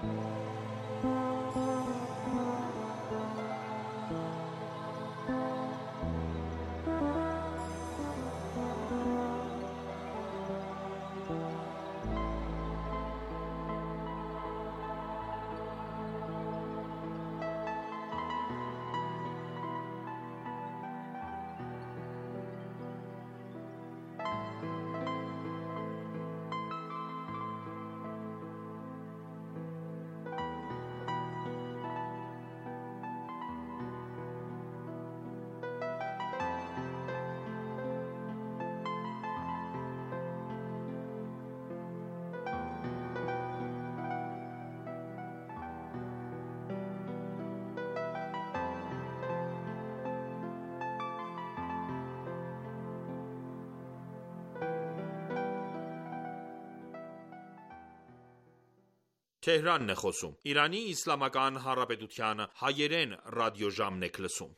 Թեհրանն է խոսում։ Իրանի Իսլամական Հանրապետության հայերեն ռադիոժամն եք լսում։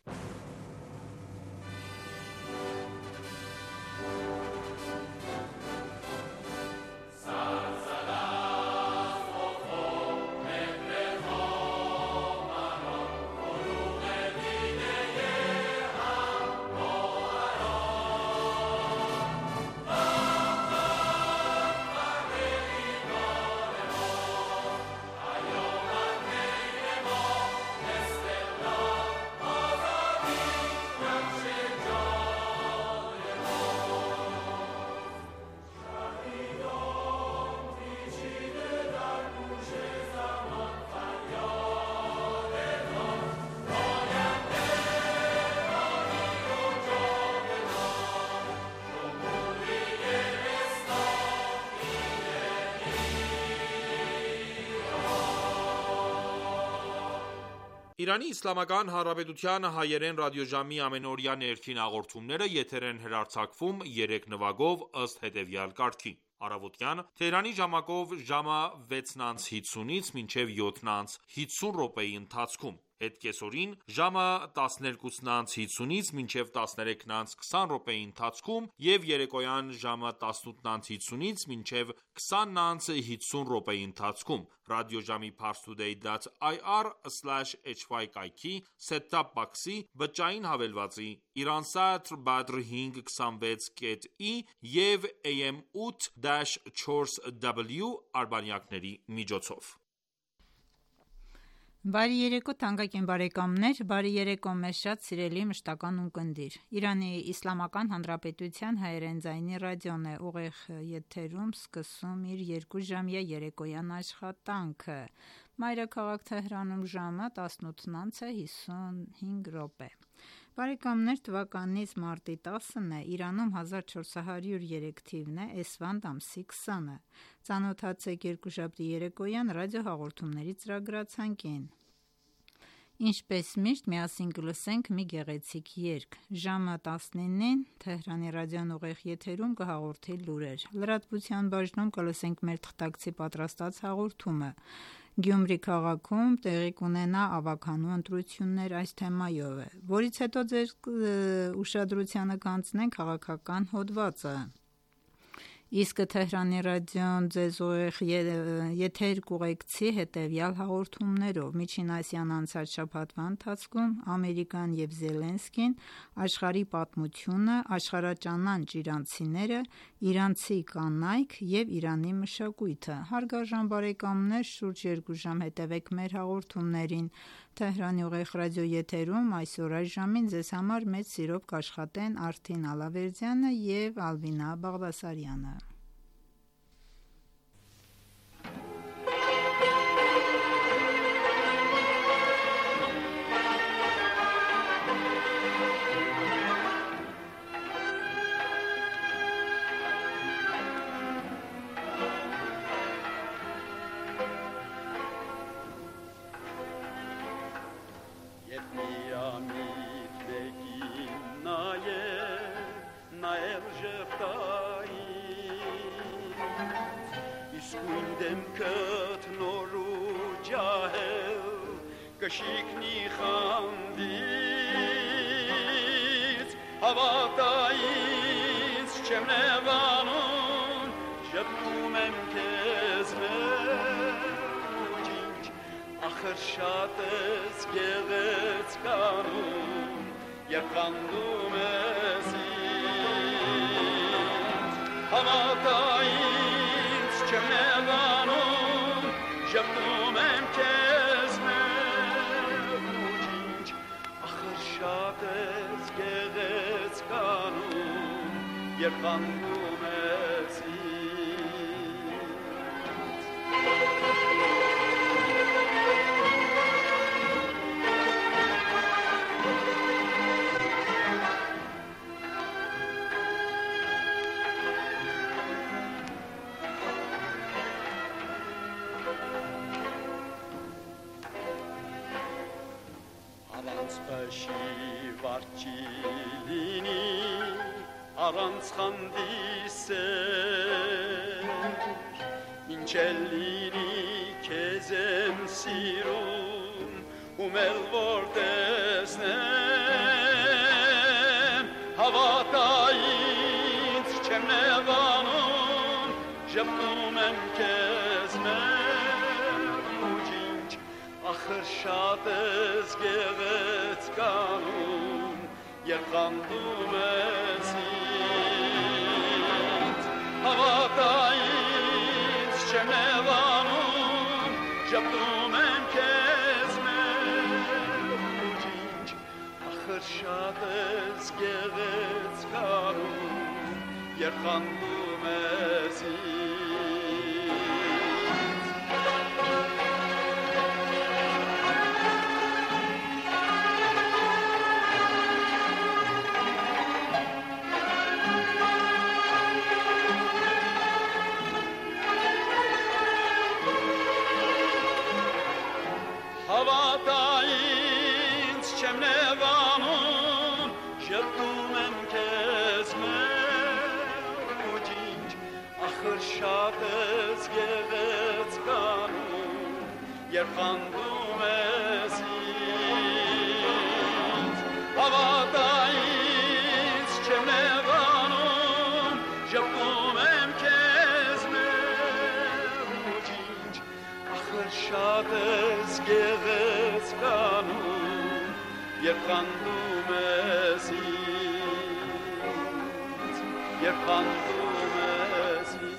Իրանի Իսլամական Հանրապետության հայերեն ռադիոժամի ամենօրյա ներքին հաղորդումները եթեր են հեռարձակվում 3 նվագով ըստ հետևյալ կարգի. Առավոտյան Թեհրանի ժամակով ժամը 6:50-ից մինչև 7:50 րոպեի ընթացքում, հետ կեսօրին ժամը 12:50-ից մինչև 13:20 րոպեի ընթացքում և երեկոյան ժամը 18:50-ից մինչև 20:50 րոպեի ընթացքում ռադիոժամի parstoday.ir/hy կայքի set-top box-ի բջջային հավելվածի Iransat Badr 526.i և AM 8-4W արբանյակների միջոցով։ Բարի երեկո թանկագին բարեկամներ, բարի երեկո մեզ շատ սիրելի մշտական ունկնդիր։ Իրանի Իսլամական Հանրապետության հայերեն ձայնի ռադիոն է ուղիղ եթերում սկսում իր 2 ժամյա երեկոյան աշխատանքը։ Մայրաքաղաք Թեհրանում ժամը 18:55 րոպե։ Բարեկամներ, թվականից մարտի 10-ն է, Իրանում 1403 թիվն է, Էսվանդ ամսի 20-ը։ Ծանոթացեք երկուշաբթի երեկոյան ռադիոհաղորդումների ծրագրացանկին։ Ինչպես միշտ միասին կլսենք մի գեղեցիկ երգ։ Ժամը 19-ին Թեհրանի ռադիոն ուղիղ եթերում կհաղորդի լուրեր։ Լրատվության բաժնում կլսենք մեր թղթակցի պատրաստած հաղորդումը։ Գյումրի քաղաքում տեղի կունենա ավագանու ընտրություններ այս թեմայով է, որից հետո ձեր ուշադրությանը կանցնենք քաղաքական հոդվածը։ Իսկ Թեհրանի ռադիոն ձեզ ուղիղ եթեր կուղեկցի հետևյալ հաղորդումներով. Միջին Ասիան անցած շաբաթվա ընթացքում, Ամերիկան և Զելենսկին, աշխարհի պատմությունը, աշխարհաճանաչ իրանցիները, իրանցի կանայք և Իրանի մշակույթը։ Հարգարժան բարեկամներ, շուրջ 2 ժամ հետևեք մեր հաղորդումներին։ Թեհրանի ուղիղ ռադիոեթերում այսօր այս ժամին ձեզ համար մեծ սիրով կաշխատեն Արթին Ալավերդյանը և Ալվինա Բաղդասարյանը։ Կշիկնի խանդից, հավատայից չեմ նեղանում, շպնում եմ կեզ մեր, ուջին ախր շատ ես գեղեցկանում, երբ խանդում ես ինձ, հավատա ինձ չեմ նեղանում, ժպտում եմ քեզ մեղուջինչ, ախր շատ ես գեղեցկանում, երբ խանդում ես ինձ. Առանց բաշի վարչի լինի, առանց խանդի սեր, ինչ էլ լինի քեզ եմ սիրում, ում էլ որ տեսնեմ, հավատա ինձ չեմ նեղանում, ժպտում եմ քեզ մեղուջինչ, ախր շատ ես գեղեցկանում, երբ խանդում ես ինձ, հավատա ինձ չեմ նեղանում, ժպտում եմ քեզ մեղուջինչ, ախր շատ ես գեղեցկանում, երբ խանդում ես ինձ. Հավատա ինձ չեմ նեղանում, ժպտում եմ քեզ մեղուջինչ, ախր շատ ես գեղեցկանում, երբ խանդում ես ինձ, հավատա ինձ չեմ նեղանում, ժպտում եմ քեզ մեղուջինչ, ախր շատ ես գեղեցկանում, երբ խանդում ես ինձ, երբ խանդում ես ինձ.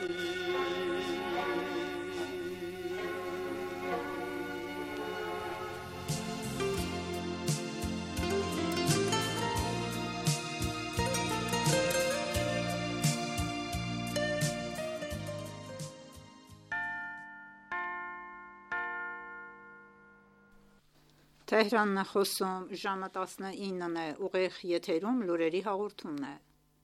Թեհրանն է խոսում, ժամը 19-ն է, ուղիղ եթերում լուրերի հաղորդումն է։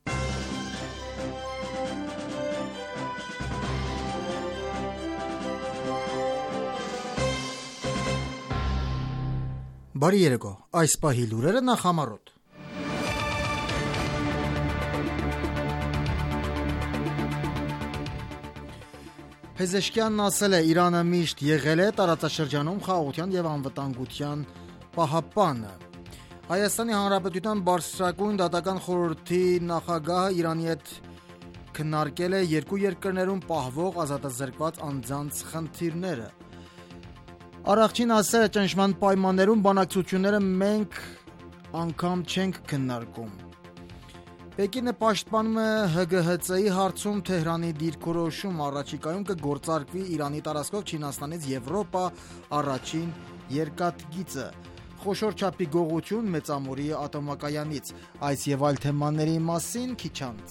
Բարի երեկո, այս պահի լուրերը նախամարոտ։ Փեզեշքյանն ասել է, Իրանը միշտ եղել է տարածաշրջանում խաղաղության և անվտանգության պահապանը։ Հայաստանի Հանրապետության բարձրագույն դատական խորհրդի նախագահը Իրանի հետ քննարկել է երկու երկրներում պահվող ազատազրկված անձանց խնդիրները։ Արաղչին ասել է, ճնշման պայմաններում բանակցությունները մենք անգամ չենք քննարկում։ Պեկինը պաշտպանում է ՀԳՀԾ-ի հարցում Թեհրանի դիրքորոշում, առաջիկայում կգործարկվի Իրանի տարածքով Չինաստանից Եվրոպա առաջին երկաթգիծը, խոշոր չափի գողություն Մեծամորի ատոմակայանից, այս եւ այլ թեմաների մասին քիչ անց։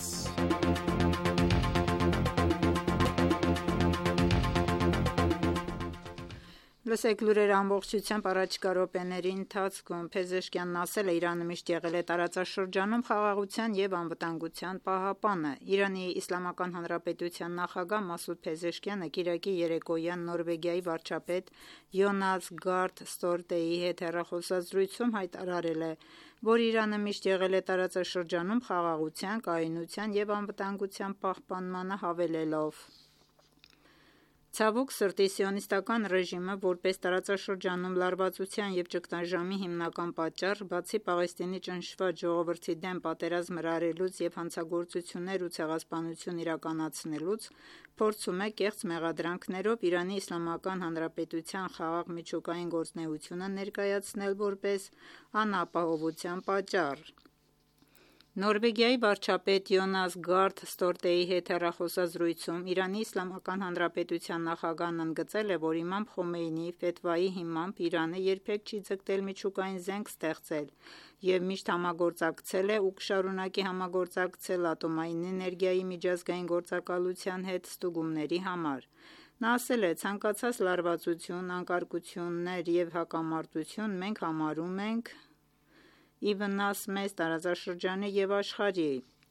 Լսեք լուրեր ամբողջությամբ առաջիկա րոպեների ընթացքում։ Փեզեշքյանն ասել է, Իրանը միշտ եղել է տարածաշրջանում խաղաղության և անվտանգության պահապանը։ Իրանի Իսլամական Հանրապետության նախագահ Մասուդ Փեզեշքյանը կիրակի երեկոյան Նորվեգիայի վարչապետ Յոնաս Գարդ Ստորտեի հետ հեռախոսազրույցում հայտարարել է, որ Իրանը միշտ եղել է տարածաշրջանում խաղաղության, կայունության և անվտանգության պահպանմանը հավելելով. Ցավոք սրտի սիոնիստական ռեժիմը որպես տարածաշրջանում լարվածության եւ ճգնաժամի հիմնական պատճառ, բացի Պաղեստինի ճնշված ժողովրդի դեմ պատերազմ հրահրելուց եւ հանցագործություններ ու ցեղասպանություն իրականացնելուց, փորձում է կեղծ մեղադրանքներով Իրանի Իսլամական Հանրապետության խաղաղ միջուկային գործունեությունը ներկայացնել որպես անապահովության պատճառ։ Նորվեգիայի վարչապետ Յոնաս Գարդ Ստորտեի հետ հեռախոսազրույցում Իրանի Իսլամական Հանրապետության նախագահն ընդգծել է, որ Իմամ Խոմեյնիի ֆեթվայի հիմամբ Իրանը երբեք չի ձգտել միջուկային զենք ստեղծել եւ միշտ համագործակցել է ու կշարունակի համագործակցել ատոմային էներգիայի միջազգային գործակալության հետ ստուգումների համար։ Նա ասել է. «Ցանկացած լարվածություն, անկարգություններ եւ հակամարտություն մենք համարում ենք ի վնաս մեծ տարածաշրջանի եւ աշխարհի»։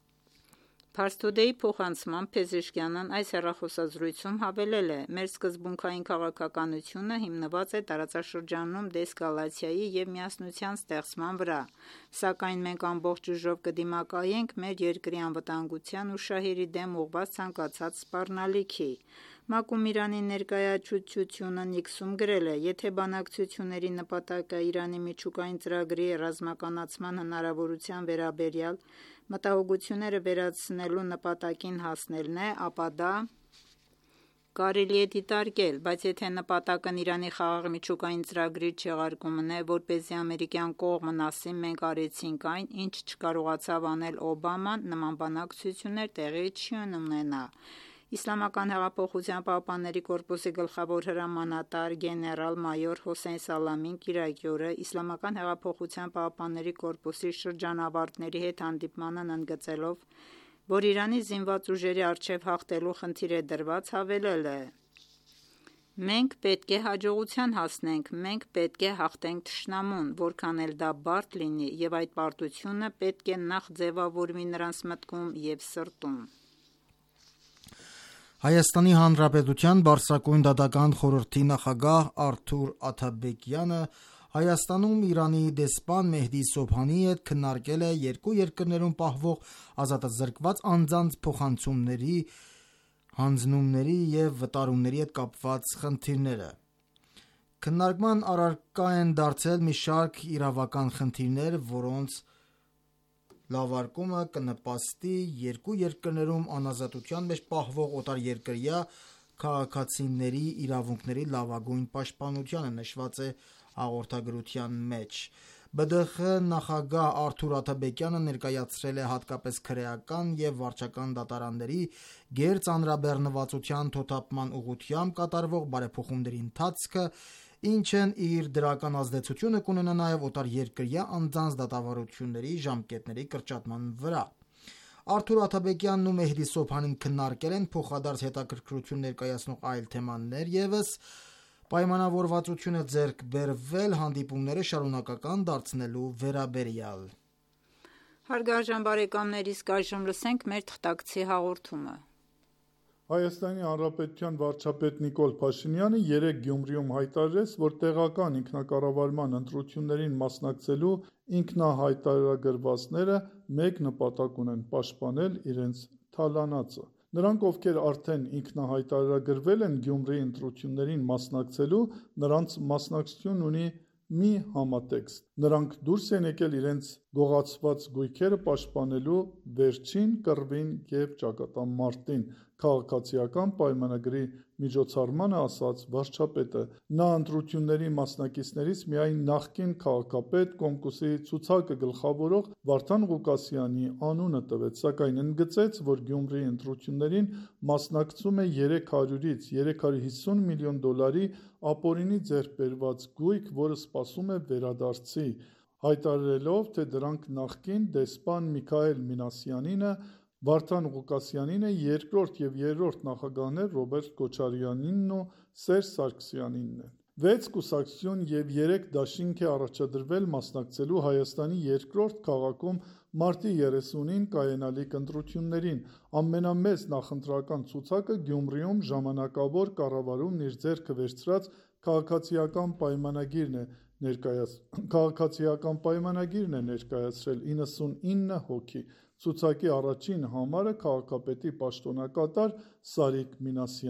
Pars Today-ի փոխանցմամբ Փեզեշքյանն այս հեռախոսազրույցում հավելել է. «Մեր սկզբունքային քաղաքականությունը հիմնված է տարածաշրջանում դեսկալացիայի եւ միասնության ստեղծման վրա, սակայն մենք ամբողջ ուժով կդիմակայենք մեր երկրի անվտանգության ու շահերի դեմ ուղղված ցանկացած սպառնալիքի»։ ՄԱԿ-ում Իրանի ներկայացուցչությունը Նիքսում գրել է. «Եթե բանակցությունների նպատակը Իրանի միջուկային ծրագրի ռազմականացման հնարավորության վերաբերյալ մտահոգությունները վերացնելու նպատակին հասնելն է, ապա դա կարելի է դիտարկել, բայց եթե նպատակն Իրանի խաղաղ միջուկային ծրագրի չեղարկումն է, որպեսզի ամերիկյան կողմն ասի մենք արեցինք այն, ինչ չկարողացավ անել Օբաման, նման բանակցություններ տեղի չի ունենա»։ Իսլամական հեղափոխության պահապանների կորպուսի գլխավոր հրամանատար գեներալ-մայոր Հոսեյն Սալամին կիրակի օրը Իսլամական հեղափոխության պահապանների կորպուսի շրջանավարտների հետ հանդիպմանն ընդգծելով, որ Իրանի զինված ուժերի առջև հաղթելու խնդիր է դրված, հավելել է. «Մենք պետք է հաջողության հասնենք, մենք պետք է հաղթենք թշնամուն, որքան էլ դա բարդ լինի, եւ այդ պարտությունը պետք է նախ ձևավորվի նրանց մտքում եւ սրտում»։ Հայաստանի Հանրապետության Բարձրագույն դատական խորհրդի նախագահ Արթուր Աթաբեկյանը Հայաստանում Իրանի դեսպան Մեհդի Սոբհանի հետ քննարկել է երկու երկրներում պահվող ազատազրկված անձանց փոխանցումների, հանձնումների եւ վտարումների հետ կապված խնդիրները։ Քննարկման առարկա են դարձել մի շարք իրավական խնդիրներ, որոնց լավարկումը կնպաստի երկու երկրներում անազատության մեջ պահվող օտարերկրյա քաղաքացիների իրավունքների լավագույն պաշտպանությանը, նշված է հաղորդագրության մեջ։ ԲԴԽ նախագահ Արթուր Աթաբեկյանը ներկայացրել է հատկապես քրեական եւ վարչական դատարանների գերծանրաբեռնվածության թոթափման ուղղությամբ կատարվող բարեփոխումների ընթացքը, ինչն իր դրական ազդեցությունը կունենա նաև օտարերկրյա անձանց դատավարությունների ժամկետների կրճատման վրա։ Արթուր Աթաբեկյանն ու Մեհդի Սոբհանին քննարկել են փոխադարձ հետաքրքրություն ներկայացնող այլ թեմաներ ևս, պայմանավորվածություն է ձեռք բերվել հանդիպումները շարունակական դարձնելու վերաբերյալ։ Հարգարժան բարեկամներ, իսկ այժմ լսենք մեր թղթակցի հաղորդումը։ Հայաստանի Հանրապետության վարչապետ Նիկոլ Փաշինյանը երեկ Գյումրիում հայտարարեց, որ տեղական ինքնակառավարման ընտրություններին մասնակցելու ինքնահայտարարագրվածները մեկ նպատակ ունեն՝ պաշտպանել իրենց թալանածը։ Նրանք, ովքեր արդեն ինքնահայտարարագրվել են Գյումրիի ընտրություններին մասնակցելու, նրանց մասնակցությունն ունի մի համատեքստ։ Նրանք դուրս են եկել իրենց գողացված գույքերը պաշտպանելու վերջին կռվին եւ ճակատամարտին, քաղաքացիական պայմանագրի միջոցառմանը ասաց վարչապետը։ Նա ընտրությունների մասնակիցներից միայն նախկին քաղաքապետ Կոմկուսի ցուցակը գլխավորող Վարդան Ղուկասյանի անունը տվեց, սակայն ընդգծեց, որ Գյումրիի ընտրություններին մասնակցում է 300-ից 350 միլիոն դոլարի ապօրինի ձեռք բերված գույք, որը սպասում է վերադարձի, հայտարարելով, թե դրանք նախկին դեսպան Միքայել Մինասյանինը, Վարդան Ղուկասյանինը, երկրորդ եւ երրորդ նախագահներ Ռոբերտ Քոչարյանինն ու Սերժ Սարգսյանինն են։ 6 կուսակցություն եւ 3 դաշինք է առաջադրվել մասնակցելու Հայաստանի երկրորդ քաղաքում մարտի 30-ին կայանալիք ընտրություններին։ Ամենամեծ նախընտրական ցուցակը Գյումրիում ժամանակավոր կառավարումն իր ձեռքը վերցրած քաղաքացիական պայմանագիրն է ներկայացրել 99 հոգի։ Ցուցակի առաջին համարը քաղաքապետի պաշտոնակատար Սարիկ Մինասյանն է։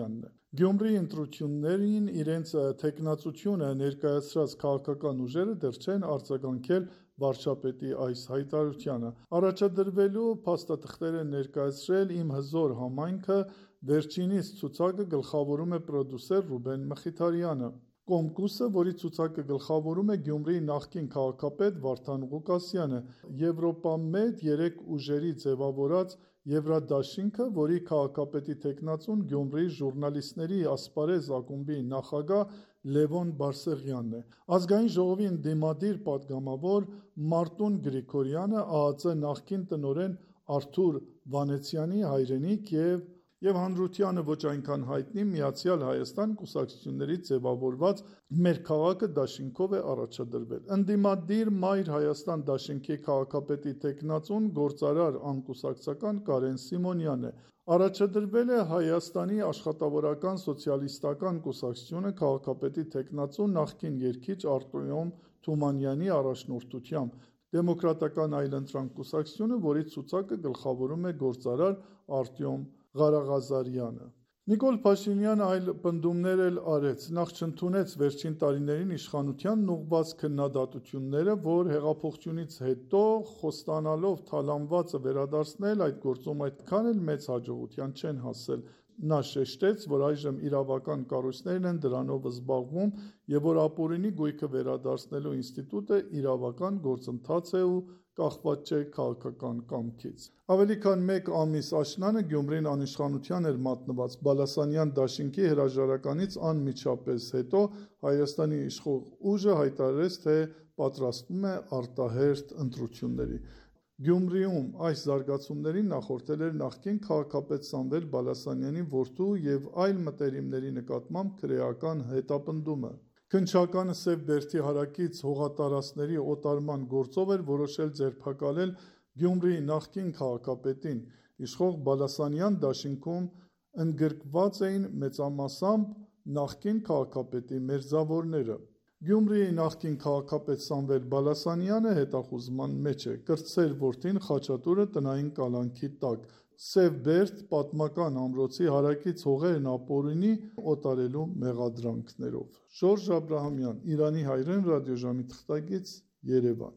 Գյումրիի ընտրություններին իրենց թեկնածությունը ներկայացրած քաղաքական ուժերը դեռ չեն արձագանքել վարչապետի այս հայտարարությանը։ Առաջադրվելու փաստաթղթեր են ներկայացրել «Իմ հզոր» համայնքը, վերջինիս ցուցակը գլխավորում է պրոդյուսեր Ռուբեն Մխիթարյանը։ Կոմկուսը, որի ցուցակը գլխավորում է Գյումրիի նախկին քաղաքապետ Վարդան Ղուկասյանը, Եվրոպամեդ 3 ուժերի ձևավորած Եվրադաշինքը, որի քաղաքապետի թեկնածուն Գյումրիի ժուրնալիստների ասպարեզ ակումբի նախագահ Լևոն Բարսեղյանն է։ Ազգային ժողովի ընդդիմադիր պատգամավոր Մարտուն Գրիգորյանը, ԱԱԾ նախկին տնօրեն Արթուր Վանեցյանի հայրենիք և հանրությանը ոչ այնքան հայտնի Միացյալ Հայաստան կուսակցություններից ձևավորված «Մեր քաղաքը» դաշինքով է առաջադրվել։ Ընդդիմադիր Մայր Հայաստան դաշինքի քաղաքապետի թեկնածուն գործարար անկուսակցական Կարեն Սիմոնյանն է։ Առաջադրվել է Հայաստանի աշխատավորական սոցիալիստական կուսակցությունը քաղաքապետի թեկնածու նախկին երգիչ Արտյոմ Թումանյանի առաջնորդությամբ, Դեմոկրատական այլընտրանք կուսակցությունը, որի ցուցակը գլխավորում է գործարար Արտյոմ Ղարաղազարյանը։ Նիկոլ Փաշինյանը այլ պնդումներ էլ արեց։ Նախ չընդունեց վերջին տարիներին իշխանությանն ուղղված քննադատությունները, որ հեղափոխությունից հետո խոստանալով թալանվածը վերադարձնել, այդ գործում այդքան էլ մեծ հաջողության չեն հասել։ Նա շեշտեց, որ այժմ իրավական կառույցներն են դրանով զբաղվում և որ ապօրինի գույքը վերադարձնելու ինստիտուտը իրավական գործընթաց է ու կախված չէ քաղաքական կամքից։ Ավելի քան մեկ ամիս աշնանը Գյումրին անիշխանության էր մատնված։ Բալասանյան դաշինքի հրաժարականից անմիջապես հետո Հայաստանի իշխող ուժը հայտարարեց, թե պատրաստվում է արտահերթ ընտրությունների։ Գյումրիում այս զարգացումներին նախորդել էր նախկին քաղաքապետ Սամվել Բալասանյանի որդու և այլ մտերիմների նկատմամբ քրեական հետապնդումը։ Քննչականը Սև Բերդի հարակից հողատարածքների օտարման գործով էր որոշել ձերբակալել Գյումրիի նախկին քաղաքապետին։ Իշխող Բալասանյան դաշինքում ընդգրկված էին մեծամասամբ նախկին քաղաքապետի մերձավորները։ Գյումրիի նախկին քաղաքապետ Սամվել Բալասանյանը հետախուզման մեջ է։ Կրտսեր որդին Խաչատուրը տնային կալանքի տակ։ Սև Բերդ պատմական ամրոցի հարակից հողերն ապօրինի օտարելու մեղադրանքներով։ Ժորժ Աբրահամյան, Իրանի հայրեն, ռադիոժամի թղթակից, Երևան։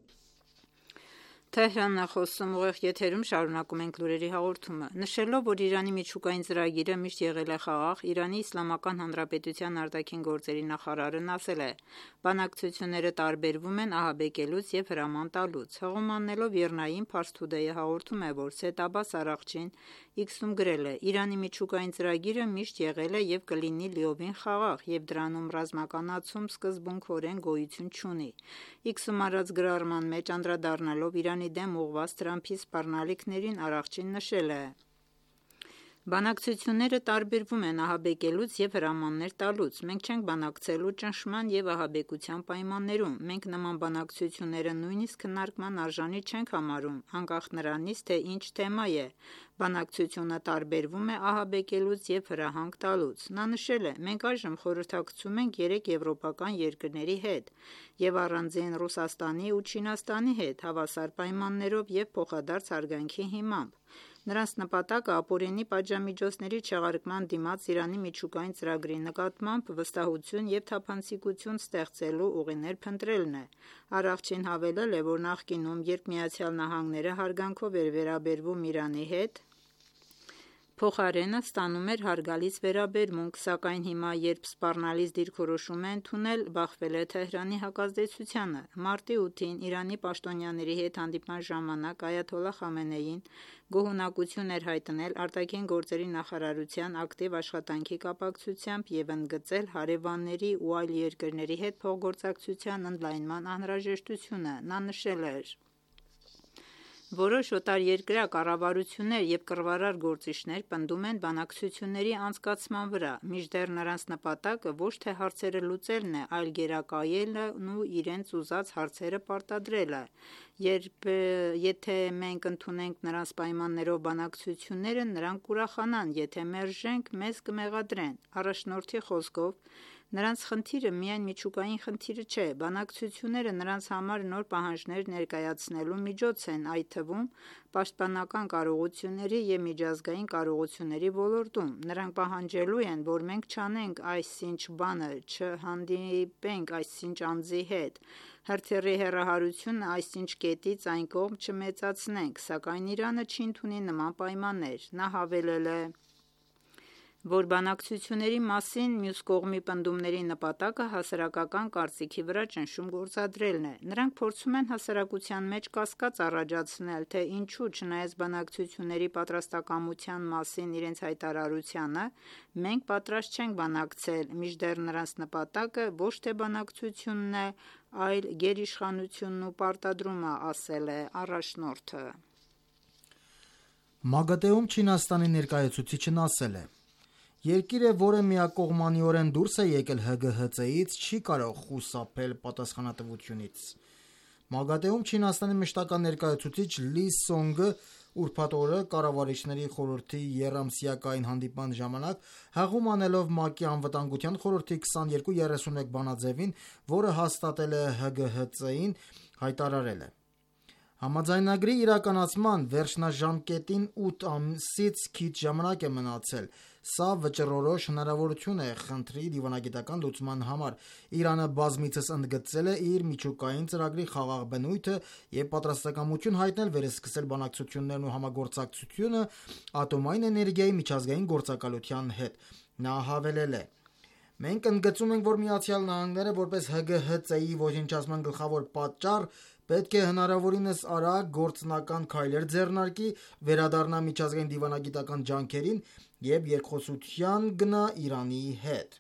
Թեհրանն է խոսում, ուղիղ եթերում շարունակում ենք լուրերի հաղորդումը։ Նշելով, որ Իրանի միջուկային ծրագիրը միշտ եղել է խաղաղ, Իրանի Իսլամական Հանրապետության արտաքին գործերի նախարարն ասել է. բանակցությունները տարբերվում են ահաբեկելուց և հրաման տալուց։ Հղում անելով ԻՌՆԱ-ին, Փարս Թուդեյը հաղորդում է, որ Սեյեդ Աբբաս Արաղչին X-ում գրել է. Իրանի միջուկային ծրագիրը միշտ եղել է և կլինի լիովին խաղաղ, և դրանում ռազմականացում սկզբունքորեն գոյություն չունի։ X-ում արած գրառման մեջ անդրադառնալով Իրանի դեմ ուղղված Թրամփի սպառնալիքներին Արաղչին նշել է. Բանակցությունները տարբերվում են ահաբեկելուց և հրամաններ տալուց։ Մենք չենք բանակցելու ճնշման և ահաբեկության պայմաններում։ Մենք նման բանակցությունները նույնիսկ քննարկման արժանի չենք համարում, անկախ նրանից, թե ինչ թեմա է։ Բանակցությունը տարբերվում է ահաբեկելուց և հրահանգ տալուց։ Նա նշել է. Մենք այժմ խորհրդակցում ենք 3 եվրոպական երկրների հետ և առանձին Ռուսաստանի ու Չինաստանի հետ հավասար պայմաններով և փոխադարձ հարգանքի հիմամբ։ Նրանց նպատակը ապօրինի պատժամիջոցների չեղարկման դիմաց Իրանի միջուկային ծրագրի նկատմամբ վստահություն և թափանցիկություն ստեղծելու ուղիներ փնտրելն է։ Արաղչին հավելել է, որ նախկինում, երբ ԱՄՆ-ը հարգանքով էր վերաբերվում Իրանի հետ, փոխարենը ստանում էր հարգալից վերաբերմունք, սակայն հիմա, երբ սպառնալից դիրքորոշում է ընդունել, բախվել է Թեհրանի հակազդեցությանը։ Մարտի 8-ին Իրանի պաշտոնյաների հետ հանդիպման ժամանակ Այաթոլլահ Խամենեին գոհունակություն էր հայտնել արտաքին գործերի նախարարության ակտիվ աշխատանքի կապակցությամբ և ընդգծել հարևանների ու այլ երկրների հետ փոխգործակցության ընդլայնման անհրաժեշտությունը։ Նա նշել էր. Որոշ օտարերկրյա կառավարություններ և կռվարար գործիչներ պնդում են բանակցությունների անցկացման վրա, մինչդեռ նրանց նպատակը ոչ թե հարցերը լուծելն է, այլ գերակայելն ու իրենց ուզած հարցերը պարտադրելը։ Եթե մենք ընդունենք նրանց պայմաններով բանակցությունները, նրանք կուրախանան, եթե մերժենք, մեզ կմեղադրեն։ Առաջնորդի խոսքով, Նրանց խնդիրը միայն միջուկային խնդիրը չէ, բանակցությունները նրանց համար նոր պահանջներ ներկայացնելու միջոց են, այդ թվում պաշտպանական կարողությունների և միջազգային կարողությունների ոլորտում։ Նրանք պահանջելու են, որ մենք չանենք այսինչ բանը, չհանդիպենք այսինչ անձի հետ, հրթիռի հեռահարությունը այսինչ կետից այն կողմ չմեծացնենք, սակայն Իրանը չի ընդունի նման պայմաններ։ Նա հավելել է, որ բանակցությունների մասին մյուս կողմի պնդումների նպատակը հասարակական կարծիքի վրա ճնշում գործադրելն է։ Նրանք փորձում են հասարակության մեջ կասկած առաջացնել, թե ինչու չնայած բանակցությունների պատրաստակամության մասին իրենց հայտարարությանը, մենք պատրաստ չենք բանակցել, մինչդեռ նրանց նպատակը ոչ թե բանակցությունն է, այլ գերիշխանությունն ու պարտադրումը, ասել է առաջնորդը։ ՄԱԳԱՏԷ-ում Չինաստանի ներկայացուցիչն ասել է. Երկիրը, որը միակողմանիորեն դուրս է եկել ՀԳՀԾ-ից, չի կարող խուսափել պատասխանատվությունից։ ՄԱԳԱՏԷ-ում Չինաստանի մշտական ներկայացուցիչ Լի Սոնգը ուրբաթ օրը կառավարիչների խորհրդի եռամսյակային հանդիպման ժամանակ հաղում անելով ՄԱԿ-ի անվտանգության խորհրդի 2231 բանաձևին, որը հաստատել է ՀԳՀԾ-ին, հայտարարել է. Համաձայնագրի իրականացման վերջնաժամկետին 8 ամսից քիչ ժամանակ է մնացել։ Սա վճռորոշ հնարավորություն է խնդրի դիվանագիտական լուծման համար։ Իրանը բազմիցս ընդգծել է իր միջուկային ծրագրի խաղաղ բնույթը և պատրաստակամություն հայտնել վերսկսել բանակցություններն ու համագործակցությունը ատոմային էներգիայի միջազգային գործակալության հետ։ Նա հավելել է. Մենք ընդգծում ենք, որ ԱՄՆ-ը, որպես ՀԳՀԾ-ի ոչնչացման գլխավոր պատճառ, պետք է հնարավորինս արագ գործնական քայլեր ձեռնարկի, վերադառնա միջազգային դիվանագիտական ջանքերին և երկխոսության գնա Իրանի հետ։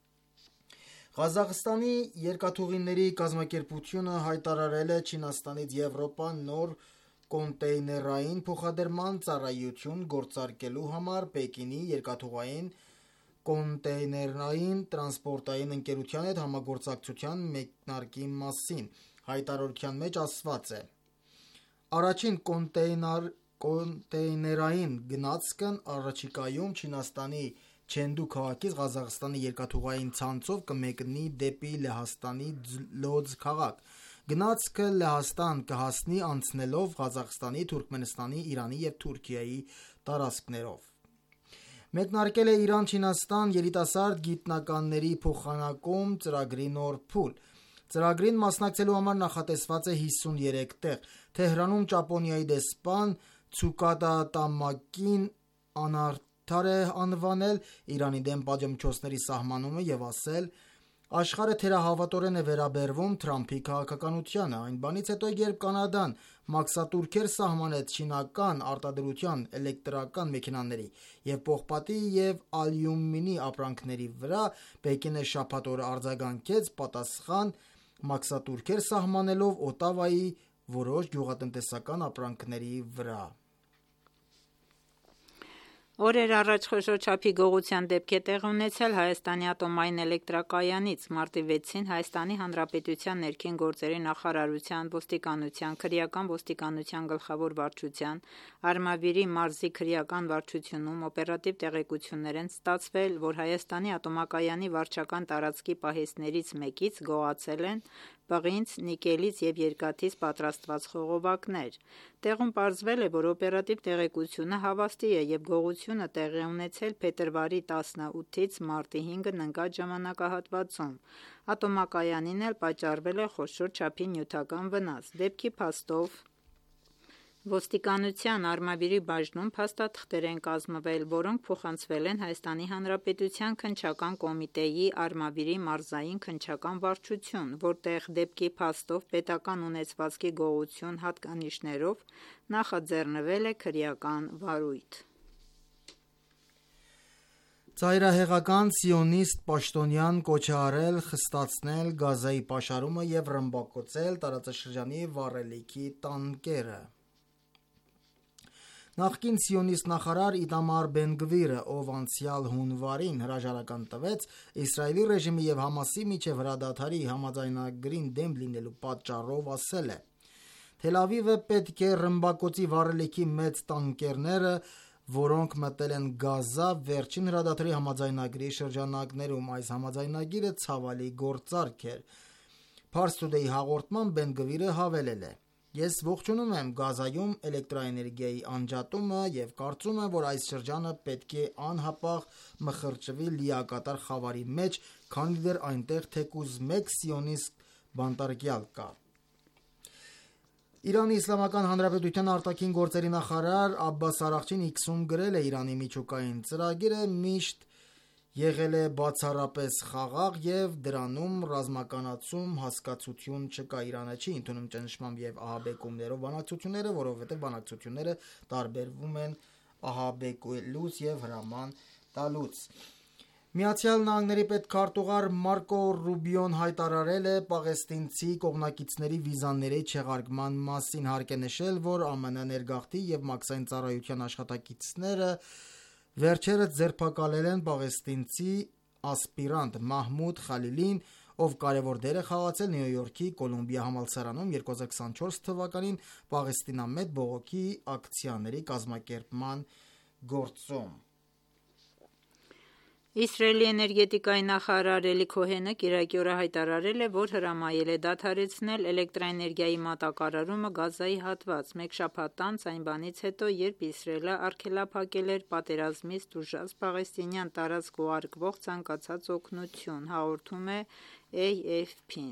Ղազախստանի երկաթուղիների կազմակերպությունը հայտարարել է Չինաստանից Եվրոպա նոր կոնտեյներային փոխադրման ծառայություն գործարկելու համար Պեկինի երկաթուղային կոնտեյներային տրանսպորտային ընկերության հետ համագործակցության մեկնարկի մասին։ Հայտարարության մեջ ասված է. Առաջին կոնտեյներային գնացքն առաջիկայում Չինաստանի Չենդու քաղաքից Ղազախստանի երկաթուղային ցանցով կմեկնի դեպի Լեհաստանի Լոդզ քաղաք։ Գնացքը Լեհաստան կհասնի անցնելով Ղազախստանի, Թուրքմենստանի, Իրանի և Թուրքիայի տարածքներով։ Մեկնարկել է Իրան-Չինաստան երիտասարդ գիտնականների փոխանակում ծրագրի նոր փուլ։ Ծրագրին մասնակցելու համար նախատեսված է 53 տեղ։ Թեհրանում Ճապոնիայի դեսպան Ցուկադա Տամակին անարդար է անվանել Իրանի դեմ պատժամիջոցների սահմանումը և ասել. Աշխարհը թերահավատորեն է վերաբերվում Թրամփի քաղաքականությանը։ Այն բանից հետո, երբ Կանադան մաքսատուրքեր սահմանեց չինական արտադրության էլեկտրական մեքենաների և պողպատի և ալյումինի ապրանքների վրա, Պեկինը շաբաթ օրը արձագանքեց պատասխան մաքսատուրքեր սահմանելով Օտավայի որոշ գյուղատնտեսական ապրանքների վրա։ Օրեր առաջ խոշոր չափի գողության դեպք է տեղի ունեցել Հայաստանի ատոմային էլեկտրակայանից։ Մարտի 6-ին Հայաստանի Հանրապետության ներքին գործերի նախարարության, ոստիկանության, քրեական ոստիկանության գլխավոր վարչության, Արմավիրի մարզի քրեական վարչությունում օպերատիվ տեղեկություններ են ստացվել, որ Հայաստանի ատոմակայանի վարչական տարածքի պահեստներից մեկից գողացել են պղինձ, նիկելից և երկաթից պատրաստված խողովակներ։ Տեղում պարզվել է, որ օպերատիվ տեղեկությունը հավաստի է և գողությունը տեղի ունեցել փետրվարի 18-ից մարտի 5-ն ընկած ժամանակահատվածում։ Ատոմակայանին էլ պատճառվել է խոշոր չափի նյութական վնաս։ Դեպքի փաստով ոստիկանության Արմավիրի բաժնում փաստաթղթեր են կազմվել, որոնք փոխանցվել են Հայաստանի Հանրապետության քննչական կոմիտեի Արմավիրի մարզային քննչական վարչություն, որտեղ դեպքի փաստով պետական ունեցվածքի գողություն հատկանիշներով նախաձեռնվել է քրեական վարույթ։ Ծայրահեղական սիոնիստ պաշտոնյան կոչ է արել խստացնել Գազայի պաշարումը և ռմբակոծել տարածաշրջանի վառելիքի տանկերը։ Նախկին սիոնիստ նախարար Իտամար Բեն-Գվիրը, ով անցյալ հունվարին հրաժարական տվեց Իսրայելի ռեժիմի և Համասի միջև հրադադարի համաձայնագրին դեմ լինելու պատճառով, ասել է. Թել Ավիվը պետք է ռմբակոծի վառելիքի մեծ տանկերները, որոնք մտել են Գազա վերջին հրադադարի համաձայնագրի շրջանակներում։ Այս համաձայնագիրը ցավալի գործարք էր։ Pars Today-ի հաղորդման Բեն Գվիրը հավելել է. Ես ողջունում եմ Գազայում էլեկտրաէներգիայի անջատումը եւ կարծում եմ, որ այս շրջանը պետք է անհապաղ մխրճվի լիակատար խավարի մեջ, քանի դեռ այնտեղ թեկուզ մեկ սիոնիստ բանտարկյալ կա։ Իրանի Իսլամական Հանրապետության արտաքին գործերի նախարար Աբբաս Արաղչին X-ում գրել է. Իրանի միջուկային ծրագիրը միշտ եղել է բացառապես խաղաղ եւ դրանում ռազմականացում հասկացություն չկա։ Իրանը չի ընդունում ճնշմամբ եւ ահաբեկումներով բանակցությունները, որովհետեւ բանակցությունները տարբերվում են ահաբեկելուց եւ հրաման տալուց։ Միացյալ Նահանգների պետքարտուղար Մարկո Ռուբիոն հայտարարել է պաղեստինցի կողմնակիցների վիզաների չեղարկման մասին։ Հարկ է նշել, որ ԱՄՆ ներգաղթի եւ մաքսային ծառայության աշխատակիցները վերջերս ձերբակալել են պաղեստինցի ասպիրանտ Մահմուդ Խալիլին, ով կարևոր դեր է խաղացել Նյու Յորքի Կոլումբիա համալսարանում 2024 թվականին Պաղեստինամետ բողոքի ակցիաների կազմակերպման գործում։ Իսրայելի էներգետիկայի նախարար Էլի Քոհենը կիրակի օրը հայտարարել է, որ հրամայել է դադարեցնել էլեկտրաէներգիայի մատակարարումը Գազայի հատված, մեկ շաբաթ անց այն բանից հետո, երբ Իսրայելը արգելափակել էր պատերազմից տուժած պաղեստինյան տարածք ուղարկվող ցանկացած օգնություն, հաղորդում է AFP-ն։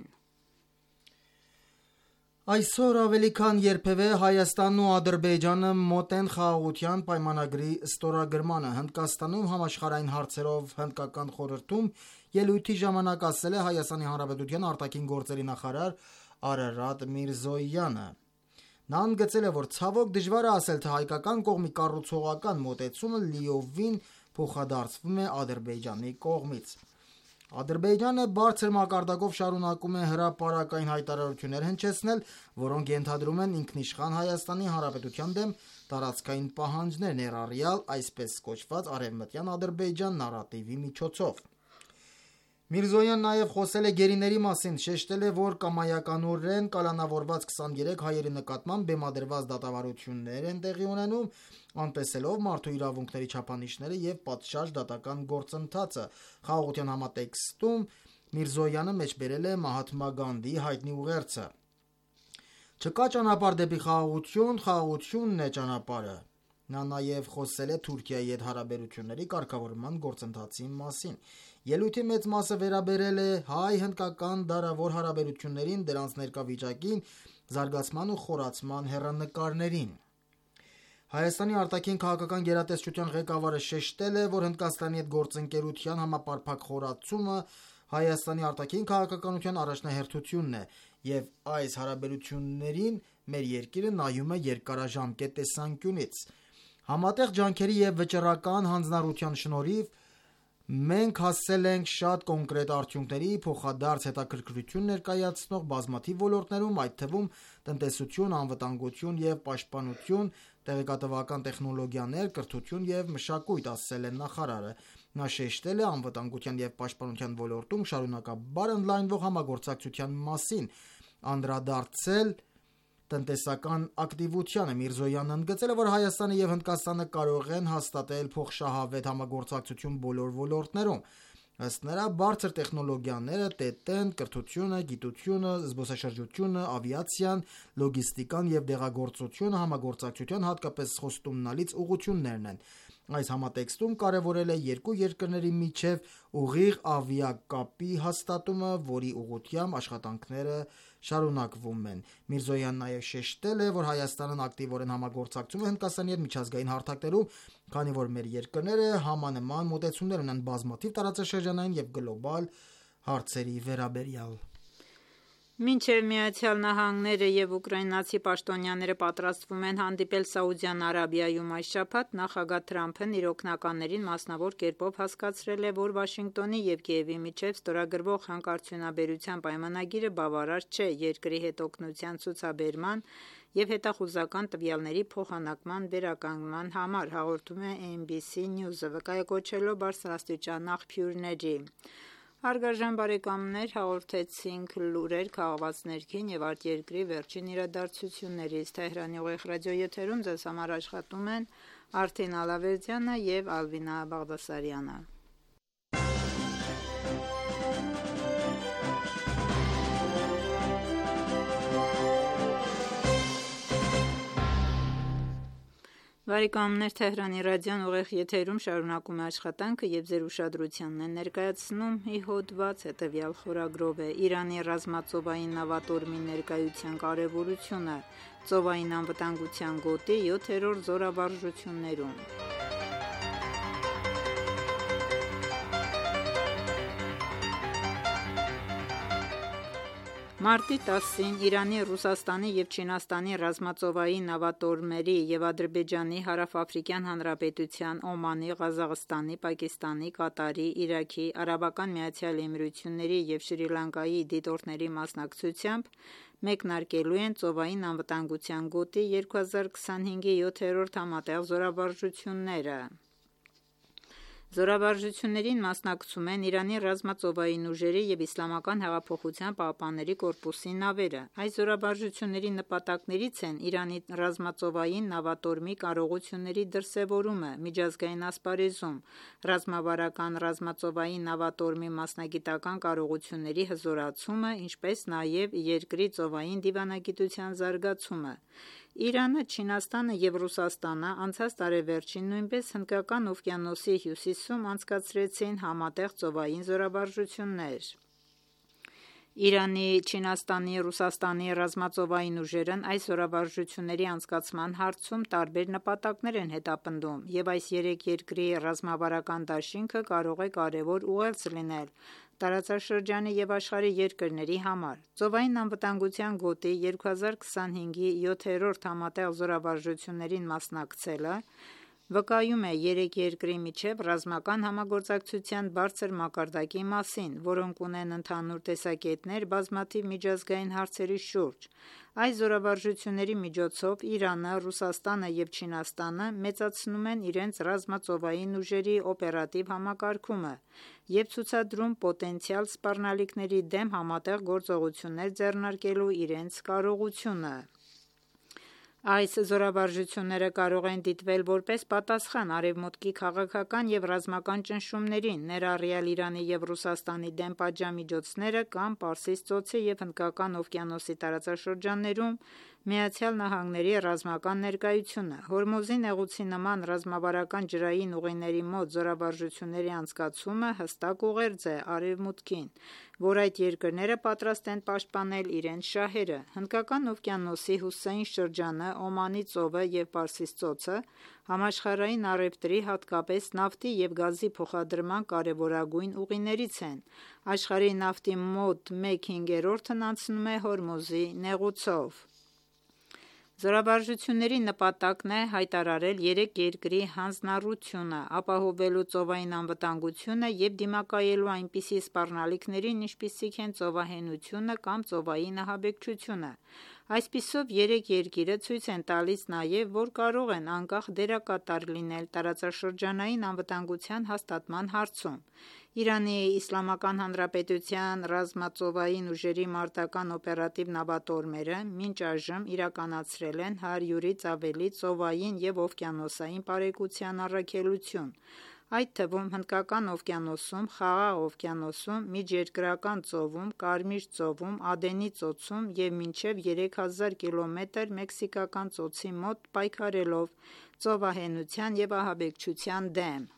Այսօր ավելի քան երբևէ Հայաստանն ու Ադրբեջանը մոտ են խաղաղության պայմանագրի ստորագրմանը։ Հնդկաստանում համաշխարհային հարցերով հնդկական խորհրդում ելույթի ժամանակ ասել է Հայաստանի Հանրապետության արտաքին գործերի նախարար Արարատ Միրզոյանը։ Նա ընդգծել է, որ ցավոք դժվար է ասել, թե հայկական կողմի կառուցողական մոտեցումը լիովին փոխադարձվում է Ադրբեջանի կողմից։ Ադրբեջանը բարձր մակարդակով շարունակում է հրապարակային հայտարարություններ հնչեցնել, որոնք ենթադրում են ինքնիշխան Հայաստանի Հանրապետության դեմ տարածքային պահանջներ, ներառյալ այսպես կոչված արևմտյան Ադրբեջան նարատիվի միջոցով։ Միրզոյանն նաև խոսել է գերիների մասին, շեշտել է, որ կամայականորեն կալանավորված 23 հայերի նկատմամբ բեմադրված դատավարություններ են տեղի ունենում, անտեսելով մարդու իրավունքների չափանիշները եւ պատշաճ դատական գործընթացը։ Խաղաղության համատեքստում Միրզոյանը մեջբերել է Մահաթմա Գանդիի հայտնի ուղերձը. Չկա ճանապարհ դեպի խաղաղություն, խաղաղությունն է ճանապարհը։ Նա նաև խոսել է Թուրքիայի հետ հարաբերությունների կարգավորման գործընթացի մասին։ Ելույթի մեծ մասը վերաբերել է հայ-հնդկական դարավոր հարաբերություններին, դրանց ներկա վիճակին, զարգացման ու խորացման հեռանկարներին։ Հայաստանի արտաքին քաղաքական գերատեսչության ղեկավարը շեշտել է, որ Հնդկաստանի հետ գործընկերության համապարփակ խորացումը Հայաստանի արտաքին քաղաքականության առաջնահերթությունն է, եւ այս հարաբերություններին մեր երկիրը նայում է երկարաժամկետ տեսանկյունից։ Համատեղ ջանքերի եւ վճռական հանձնառության շնորհիվ մենք հասել ենք շատ կոնկրետ արդյունքների, փոխադարձ հետաքրքրություն ներկայացնող բազմաթիվ ոլորտներում, այդ թվում տնտեսություն, անվտանգություն եւ պաշտպանություն, տեղեկատվական տեխնոլոգիաներ, կրթություն եւ մշակույթ, ասել է նախարարը։ Նա շեշտել է անվտանգության եւ պաշտպանության ոլորտում շարունակաբար ընդլայնվող համագործակցության մասին, անդրադարձել տնտեսական ակտիվությանը։ Միրզոյանն ընդգծել է, որ Հայաստանը եւ Հնդկաստանը կարող են հաստատել փոխշահավետ համագործակցություն բոլոր ոլորտներում։ Ըստ նրա, բարձր տեխնոլոգիաները, ՏՏ-ն, կրթությունը, գիտությունը, զբոսաշրջությունը, ավիացիան, լոգիստիկան եւ դեղագործությունը համագործակցության հատկապես խոստումնալից ուղղություններն են։ Այս համատեքստում կարևորել է երկու երկրների միջև ուղիղ ավիակապի հաստատումը, որի ուղղությամբ աշխատանքները շարունակվում են։ Միրզոյանն նաև շեշտել է, որ Հայաստանն ակտիվորեն համագործակցում է Հնդկաստանի հետ միջազգային հարթակներում, քանի որ մեր երկրները համանման մոտեցումներ ունեն բազմաթիվ տարածաշրջանային եւ գլոբալ հարցերի վերաբերյալ։ Մինչև Միացյալ Նահանգները եւ ուկրաինացի պաշտոնյաները պատրաստվում են հանդիպել Սաուդյան Արաբիայում այս շաբաթ, նախագահ Թրամփն իր օգնականներին մասնավոր կերպով հասկացրել է, որ Վաշինգտոնի եւ Կիևի միջև ստորագրվող հանկարծությունաբերության պայմանագիրը բավարար չէ երկրի հետ օգնության ցուցաբերման եւ հետախուզական տվյալների փոխանակման վերականգնման համար, հաղորդում է NBC News-ը, վկայակոչելով բարձրաստիճան աղբյուրների։ Հարգարժան բարեկամներ, հաղորդեցինք լուրեր քաղաքացի ներքին եւ արտերկրի վերջին իրադարձություններից։ Թեհրանի ուղիղ ռադիոյեթերում ձեզ համար աշխատում են Արթին Ալավերդյանը եւ Ալվինա Բաղդասարյանը։ Բարեկամներ, Թեհրանի ռադիոն ուղիղ եթերում շարունակում է աշխատանքը եւ ձեր ուշադրությանն է ներկայացնում ի հոդված հետեւյալ խորագրով է Իրանի ռազմածովային նավատորմի ներկայության կարեւորությունը ծովային անվտանգության գոտի 7-րդ զորավարժություններում։ Մարտի 10-ին Իրանի, Ռուսաստանի եւ Չինաստանի ռազմածովային նավատորմերի եւ Ադրբեջանի Հարավաֆրիկյան Հանրապետության, Օմանի, Ղազախստանի, Պակիստանի, Կատարի, Իրաքի, Արաբական Միացյալ Էմիրությունների եւ Շրի Լանկայի դիտորդների մասնակցությամբ մեկնարկելու են ծովային անվտանգության գոտի 2025-ի 7-րդ համատեղ զորավարժությունները։ Զորավարժություններին մասնակցում են Իրանի ռազմածովային ուժերի եւ Իսլամական հեղափոխության պահապանների կորպուսի նավերը։ Այս զորավարժությունների նպատակներից են Իրանի ռազմածովային նավատորմի կարողությունների դրսևորումը միջազգային ասպարեզում, ռազմավարական ռազմածովային նավատորմի մասնագիտական կարողությունների հզորացումը, ինչպես նաեւ երկրի ծովային դիվանագիտության զարգացումը։ Իրանը, Չինաստանը եւ Ռուսաստանը անցած տարեվերջին նույնպես Հնդկական օվկիանոսի հյուսիսում անցկացրեցին համատեղ ծովային զորավարժություններ։ Իրանի, Չինաստանի, Ռուսաստանի ռազմածովային ուժերն այս զորավարժությունների անցկացման հարցում տարբեր նպատակներ են հետապնդում, եւ այս երեք երկրի ռազմավարական դաշինքը կարող է կարևոր ուղերձ լինել տարածաշրջանի եւ աշխարհի երկրների համար։ Ծովային անվտանգության գոտի 2025-ի 7-րդ համատեղ զորավարժություններին մասնակցելը վկայում է երեք երկրի միջև ռազմական համագործակցության բարձր մակարդակի մասին, որոնք ունեն ընդհանուր տեսակետներ բազմաթիվ միջազգային հարցերի շուրջ։ Այս զորավարժությունների միջոցով Իրանը, Ռուսաստանը եւ Չինաստանը մեծացնում են իրենց ռազմածովային ուժերի օպերատիվ համակարգումը եւ ցուցադրում պոտենցիալ սպառնալիքների դեմ համատեղ գործողություններ ձեռնարկելու իրենց կարողությունը։ Այս զորավարժությունները կարող են դիտվել որպես պատասխան Արևմուտքի քաղաքական եւ ռազմական ճնշումներին, ներառյալ Իրանի եւ Ռուսաստանի դեմ պատժամիջոցները կամ Պարսից ծոցի եւ Հնդկական օվկիանոսի տարածաշրջաններում ԱՄՆ-ի ռազմական ներկայությունը։ Հորմուզի նեղուցի նման ռազմավարական ջրային ուղիների մոտ զորավարժությունների անցկացումը հստակ ուղերձ է Արևմուտքին, որ այդ երկրները պատրաստ են պաշտպանել իրենց շահերը։ Հնդկական օվկիանոսի հյուսիսային շրջանը, Օմանի ծովը եւ Պարսից ծոցը համաշխարհային առևտրի, հատկապես նավթի եւ գազի փոխադրման կարևորագույն ուղիներից են։ Աշխարհի նավթի մոտ 1/5-ն անցնում է Հորմուզի նեղուցով։ Զորավարժությունների նպատակն է հայտարարել երեք երկրի հանձնառությունը, ապահովելու ծովային անվտանգությունը եւ դիմակայելու այնպիսի սպառնալիքներին, ինչպիսիք են ծովահենությունը կամ ծովային ահաբեկչությունը։ Այսպիսով երեք երկիրը ցույց են տալիս նաև, որ կարող են անկախ դերակատար լինել տարածաշրջանային անվտանգության հաստատման հարցում։ Իրանի Իսլամական Հանրապետության ռազմածովային ուժերի մարտական օպերատիվ նավատորմերը մինչ այժմ իրականացրել են 100-ից ավելի ծովային եւ օվկիանոսային պարեկության առաքելություն, այդ թվում Հնդկական օվկիանոսում, Խաղաղ օվկիանոսում, Միջերկրական ծովում, Կարմիր ծովում, Ադենի ծոցում եւ մինչեւ 3000 կիլոմետր Մեքսիկական ծոցի մոտ պայքարելով ծովահենության եւ ահաբեկչության դեմ։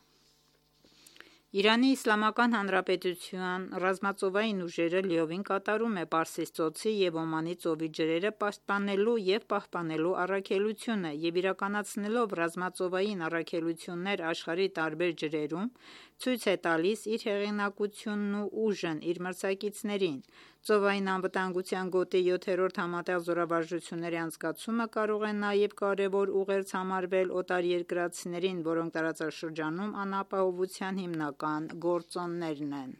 Իրանի Իսլամական Հանրապետության ռազմածովային ուժերը լիովին կատարում է Պարսից ծոցի եւ Օմանի ծովի ջրերը պաշտպանելու եւ պահպանելու առաքելությունը եւ իրականացնելով ռազմածովային առաքելություններ աշխարհի տարբեր ջրերում ցույց է տալիս իր հեղինակությունն ու ուժն իր մրցակիցներին։ Ծովային անվտանգության գոտի 7-րդ համատեղ զորավարժությունների անցկացումը կարող է նաև կարևոր ուղերձ համարվել օտարերկրացիներին, որոնք տարածաշրջանում անապահովության հիմնական գործոններն են։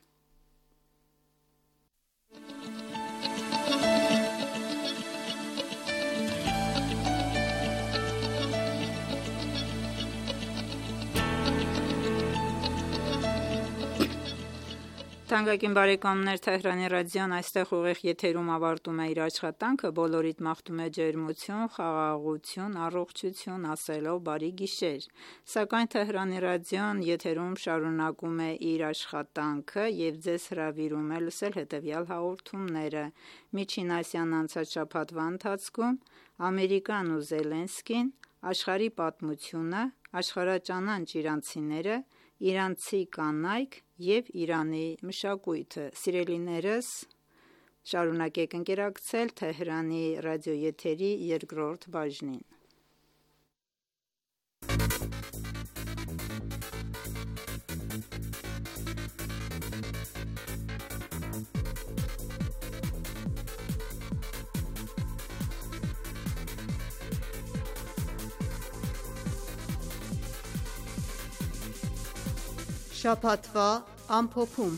Թանկագին բարեկամներ, Թեհրանի ռադիոն այստեղ ուղիղ եթերում ավարտում է իր աշխատանքը, բոլորիդ մաղթում է ջերմություն, խաղաղություն, առողջություն, ասելով բարի գիշեր։ Սակայն Թեհրանի ռադիոն եթերում շարունակում է իր աշխատանքը եւ ձեզ հրավիրում է լսել հետեւյալ հաղորդումները. Միջին Ասիան անցած շաբաթվա ընթացքում, Ամերիկան ու Զելենսկին, աշխարհի պատմությունը, աշխարհաճանաչ իրանցիները, իրանցի կանայք և Իրանի մշակույթը։ Սիրելիներս, շարունակեք ընկերակցել Թեհրանի ռադիոեթերի երկրորդ բաժնին։ Շաբաթվա ամփոփում։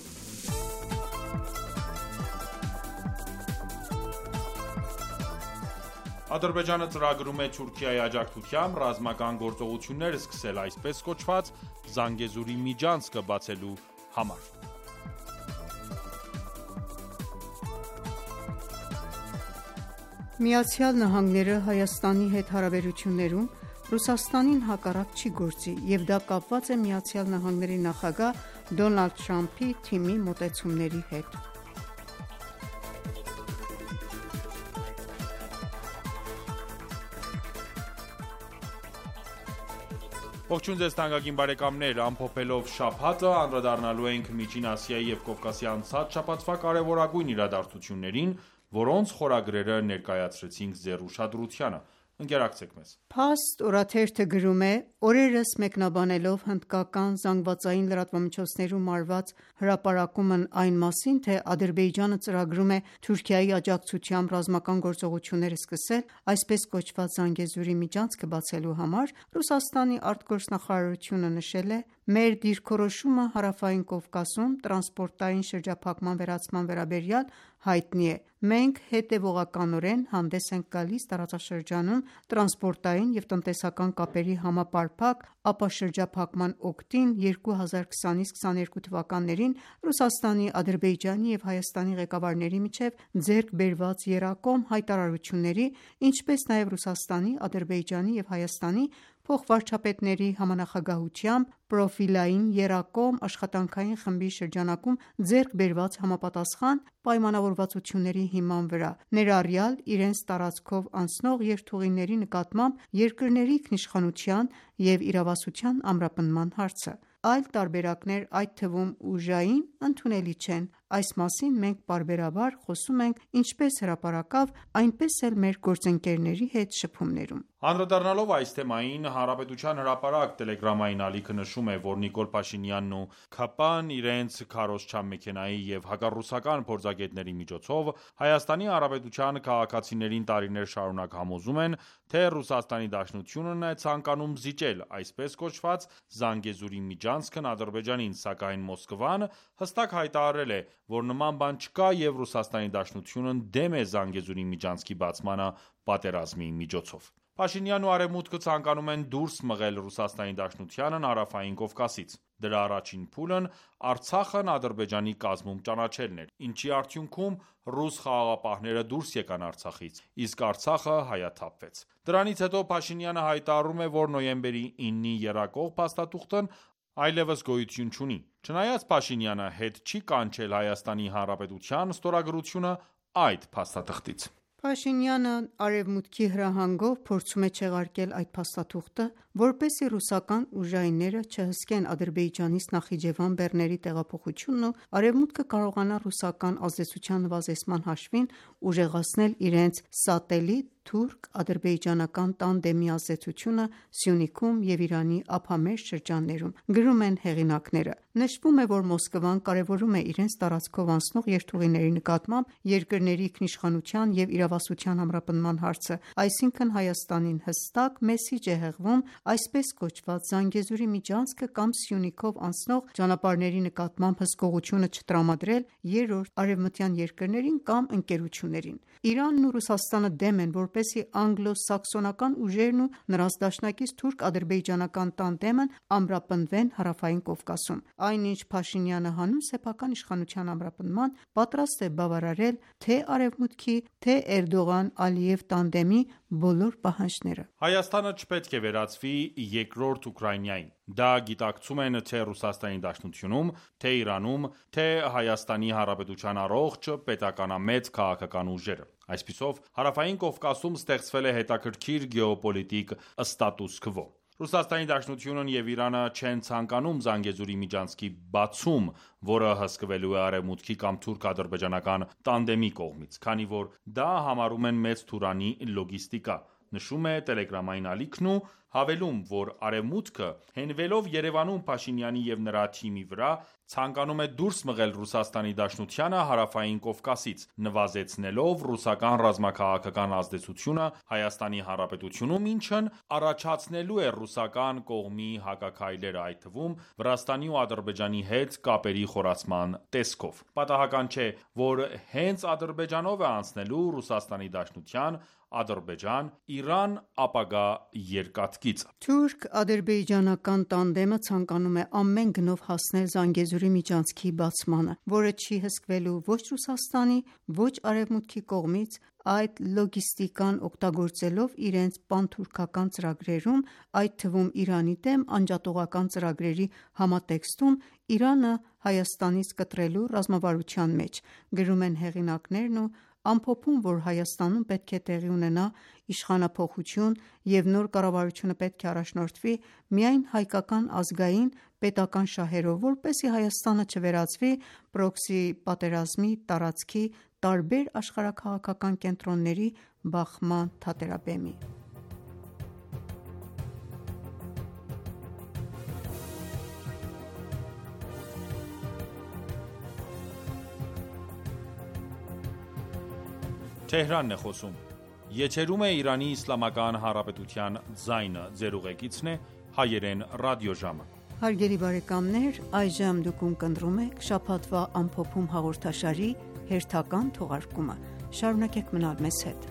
Ադրբեջանը ծրագրում է Թուրքիայի աջակցությամբ ռազմական գործողություններ սկսել այսպես կոչված Զանգեզուրի միջանցքը բացելու համար։ Միացյալ Նահանգները Հայաստանի հետ հարաբերություններում Ռուսաստանին հակառակ չի գործի և դա կապված է ԱՄՆ նախագահ Դոնալդ Թրամփի թիմի մոտեցումների հետ։ Ողջույն ձեզ թանկագին բարեկամներ, ամփոփելով շաբաթը անդրադառնալու ենք Միջին Ասիայի և Կովկասի անցած շաբաթվա կարևորագույն իրադարձություններին, որոնց խորագրերը ներկայացրեցինք ձեր ուշադրությանը։ Ընկերակցեք մեզ։ Փաստ օրաթերթը գրում է. օրերս մեկնաբանելով հնդկական զանգվածային լրատվամիջոցներում արված հրապարակումն այն մասին, թե Ադրբեջանը ծրագրում է Թուրքիայի աջակցությամբ ռազմական գործողություններ սկսել այսպես կոչված Զանգեզուրի միջանցքը բացելու համար, Ռուսաստանի արտգործնախարարությունը նշել է. մեր դիրքորոշումը Հարավային Կովկասում տրանսպորտային շրջափակման վերացման վերաբերյալ հայտնի է։ Մենք հետևողականորեն հանդես ենք գալիս տարածաշրջանում տրանսպորտային և տնտեսական կապերի համապարփակ ապաշրջափակման օգտին 2020-22 թվականներին Ռուսաստանի, Ադրբեջանի և Հայաստանի ղեկավարների միջև ձեռք բերված եռակողմ հայտարարությունների, ինչպես նաև Ռուսաստանի, Ադրբեջանի և Հայաստանի փոխվարչապետների համանախագահությամբ պրոֆիլային եռակողմ աշխատանքային խմբի շրջանակում ձեռք բերված համապատասխան պայմանավորվածությունների հիման վրա, ներառյալ իրենց տարածքով անցնող երթուղիների նկատմամբ երկրների ինքնիշխանության և իրավասության ամրապնդման հարցը։ Այլ տարբերակներ, այդ թվում ուժային, ընդունելի չեն։ Այս մասին մենք պարբերաբար խոսում ենք ինչպես հրապարակավ, այնպես էլ մեր գործընկերների հետ շփումներում։ Անդրադառնալով այս թեմային, Հանրապետության հրապարակ տելեգրամային ալիքը նշում է, որ Նիկոլ Փաշինյանն ու ՔՊ-ն իրենց քարոզչամ մեքենայի և հակառուսական փորձագետների միջոցով Հայաստանի Հանրապետության քաղաքացիներին տարիներ շարունակ համոզում են, թե Ռուսաստանի Դաշնությունն է ցանկանում զիջել այսպես կոչված Զանգեզուրի միջանցքն Ադրբեջանին, սակայն Մոսկվան հստակ հայտարարել է, որ նման բան չկա և Ռուսաստանի Դաշնությունն դեմ է Զանգեզուրի միջանցքի բացմանը պատերազմի միջոցով։ Փաշինյանն ու Արևմուտքը ցանկանում են դուրս մղել Ռուսաստանի Դաշնությանն Հարավային Կովկասից։ Դրա առաջին փուլն Արցախն Ադրբեջանի կազմում ճանաչելն էր, ինչի արդյունքում ռուս խաղաղապահները դուրս եկան Արցախից, իսկ Արցախը հայաթափվեց։ Դրանից հետո Փաշինյանը հայտարարում է, որ նոյեմբերի 9-ի եռակողմ փաստաթուղթն այլևս գոյություն չունի։ Չնայած Փաշինյանը հետ չի կանչել Հայաստանի Հանրապետության ստորագրությունը այդ փաստաթղթից։ Փաշինյանը Արևմուտքի հրահանգով փորձում է չեղարկել այդ փաստաթուղթը, որպեսզի ռուսական ուժայինները չհսկեն Ադրբեջանից Նախիջևան բեռների տեղափոխությունն ու Արևմուտքը կարողանա ռուսական ազդեցության նվազեցման հաշվին ուժեղացնել իրենց սատելիտ թուրք-ադրբեջանական տանդեմի ազդեցությունը Սյունիքում և Իրանի ափամերձ շրջաններում, գրում են հեղինակները։ Նշվում է, որ Մոսկվան կարևորում է իրենց տարածքով անցնող երթուղիների նկատմամբ երկրների ինքնիշխանության և իրավասության ամրապնդման հարցը, այսինքն Հայաստանին հստակ մեսիջ է հղվում այսպես կոչված Զանգեզուրի միջանցքը կամ Սյունիքով անցնող ճանապարհների նկատմամբ հսկողությունը չտրամադրել երրորդ արևմտյան երկրներին կամ ընկերություններին։ Իրանն ու Ռուսաստանը դեմ են, որ որպեսզի անգլո-սաքսոնական ուժերն ու նրանց դաշնակից թուրք-ադրբեջանական տանդեմն ամրապնդվեն Հարավային Կովկասում։ Այնինչ Փաշինյանը հանուն սեփական իշխանության ամրապնդման պատրաստ է բավարարել թե Արևմուտքի, թե Էրդողան-Ալիև տանդեմի բոլոր պահանջները։ Հայաստանը չպետք է վերածվի երկրորդ Ուկրաինային։ Դա գիտակցում են թե Ռուսաստանի Դաշնությունում, թե Իրանում, թե Հայաստանի Հանրապետության առողջ պետականամեծ քաղաքական ուժերը։ Այսպիսով, Հարավային Կովկասում ստեղծվել է հետաքրքիր գեոպոլիտիկ ստատուս քվո։ Ռուսաստանի Դաշնությունն և Իրանը չեն ցանկանում Զանգեզուրի միջանցքի բացում, որը հսկվելու է Արևմուտքի կամ թուրք-ադրբեջանական տանդեմի կողմից, քանի որ դա համարում են մեծ թուրանի լոգիստիկա, նշում է տելեգրամային ալիքն ու հավելում, որ Արևմուտքը, հենվելով Երևանում Փաշինյանի և նրա թիմի վրա, ցանկանում է դուրս մղել Ռուսաստանի Դաշնությանը Հարավային Կովկասից, նվազեցնելով ռուսական ռազմաքաղաքական ազդեցությունը Հայաստանի Հանրապետությունում, ինչն առաջացնելու է ռուսական կողմի հակաքայլերը, այդ թվում Վրաստանի ու Ադրբեջանի հետ կապերի խորացման տեսքով։ Պատահական չէ, որ հենց Ադրբեջանով է անցնելու Ռուսաստանի Դաշնության Ադրբեջան-Իրան ապագա երկաթգիծը։ Թուրք-ադրբեջանական տանդեմը ցանկանում է ամեն գնով հասնել Զանգեզուրի միջանցքի բացմանը, որը չի հսկվելու ոչ Ռուսաստանի, ոչ Արևմուտքի կողմից, այդ լոգիստիկան օգտագործելով իրենց պանթուրքական ծրագրերում, այդ թվում Իրանի դեմ անջատողական ծրագրերի համատեքստում, Իրանը Հայաստանից կտրելու ռազմավարության մեջ, գրում են հեղինակներն ու ամփոփում, որ Հայաստանում պետք է տեղի ունենա իշխանափոխություն և նոր կառավարությունը պետք է առաջնորդվի միայն հայկական ազգային պետական շահերով, որպեսզի Հայաստանը չվերածվի պրոքսի պատերազմի տարածքի տարբեր աշխարհաքաղաքական կենտրոնների բախման թատերաբեմի։ Թեհրանն է խոսում։ Եթերում է Իրանի Իսլամական Հանրապետության ձայնը, ձեր ուղեկիցն է հայերեն ռադիոժամը։ Հարգելի բարեկամներ, այժմ դուք ունկնդրում եք շաբաթվա ամփոփում հաղորդաշարի հերթական թողարկումը։ Շարունակեք մնալ մեզ հետ։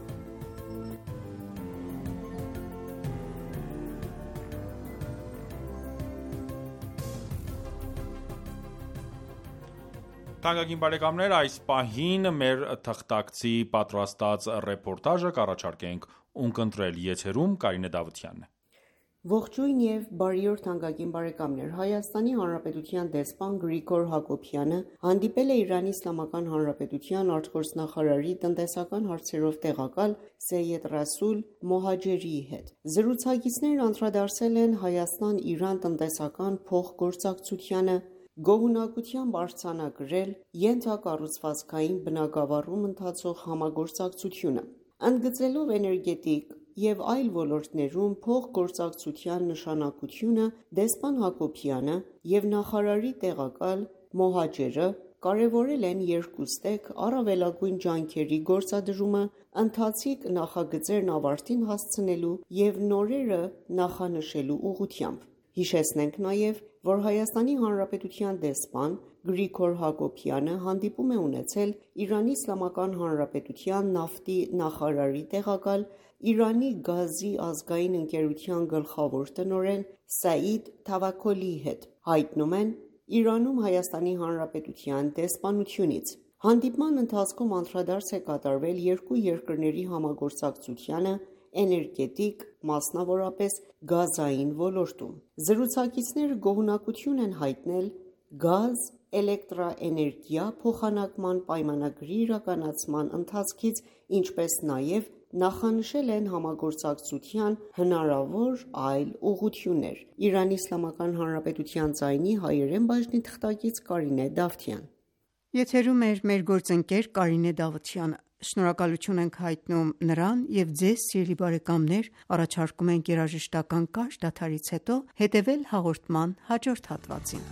Թանկագին բարեկամներ, այս պահին մեր թղթակցի պատրաստած ռեպորտաժը կառաջարկենք ունկնդրել եթերում Կարինե Դավթյանն է։ Ողջույն եւ բարի օր թանկագին բարեկամներ։ Հայաստանի Հանրապետության դեսպան Գրիգոր Հակոբյանը հանդիպել է Իրանի Իսլամական Հանրապետության արտգործնախարարի տնտեսական հարցերով տեղակալ Սեյեդ Ռասուլ Մոհաջերիի հետ։ Զրուցակիցներն անդրադարձել են Հայաստան-Իրան տնտեսական փոխգործակցությանը, գոհունակությամբ արձանագրել ենթակառուցվածքային բնագավառում ընթացող համագործակցությունը, ընդգծելով էներգետիկ և այլ ոլորտներում փոխգործակցության նշանակությունը, դեսպան Հակոբյանը և նախարարի տեղակալ Մոհաջերը կարևորել են երկուստեք առավելագույն ջանքերի գործադրումը ընթացիկ նախագծերն ավարտին հասցնելու և նորերը նախանշելու ուղղությամբ։ Հիշեցնենք նաև, որ Հայաստանի Հանրապետության դեսպան Գրիգոր Հակոբյանը հանդիպում է ունեցել Իրանի Իսլամական Հանրապետության նավթի նախարարի տեղակալ, Իրանի գազի ազգային ընկերության գլխավոր տնօրեն Սաիդ Թավաքոլիի հետ, հայտնում են Իրանում Հայաստանի Հանրապետության դեսպանությունից։ Հանդիպման ընթացքում անդրադարձ է կատարվել երկու երկրների համագործակցությանը էներգետիկ, մասնավորապես գազային ոլորտում։ Զրուցակիցները գոհունակություն են հայտնել գազ, էլեկտրաէներգիա փոխանակման պայմանագրի իրականացման ընթացքից, ինչպես նաև նախանշել են համագործակցության հնարավոր այլ ուղղություններ։ Իրանի Իսլամական Հանրապետության ձայնի հայերեն բաժնի թղթակից Կարինե Դավթյան։ Եթերում է մեր գործընկեր Կարինե Դավթյանը։ Շնորհակալություն ենք հայտնում նրան և ձեզ, սիրելի բարեկամներ, առաջարկում ենք երաժշտական կարճ դադարից հետո հետևել հաղորդման հաջորդ հատվածին։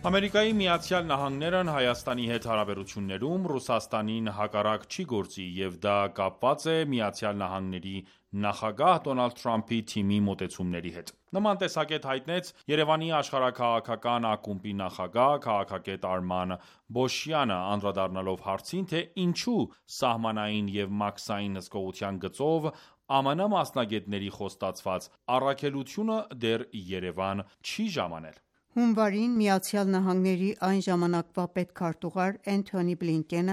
Ամերիկայի Միացյալ Նահանգներն Հայաստանի հետ հարաբերություններում Ռուսաստանին հակառակ չի գործի և դա կապված է Միացյալ Նահանգների նախագահ Դոնալդ Թրամփի թիմի մոտեցումների հետ։ Նման տեսակետ հայտնեց Երևանի աշխարհաքաղաքական ակումբի նախագահ, քաղաքագետ Արման Բոշյանը, անդրադառնալով հարցին, թե ինչու սահմանային և մաքսային հսկողության գծով ԱՄՆ մասնագետների խոստացված առաքելությունը դեռ Երևան չի ժամանել։ Հունվարին ԱՄՆ այն ժամանակվա պետքարտուղար Էնթոնի Բլինկենը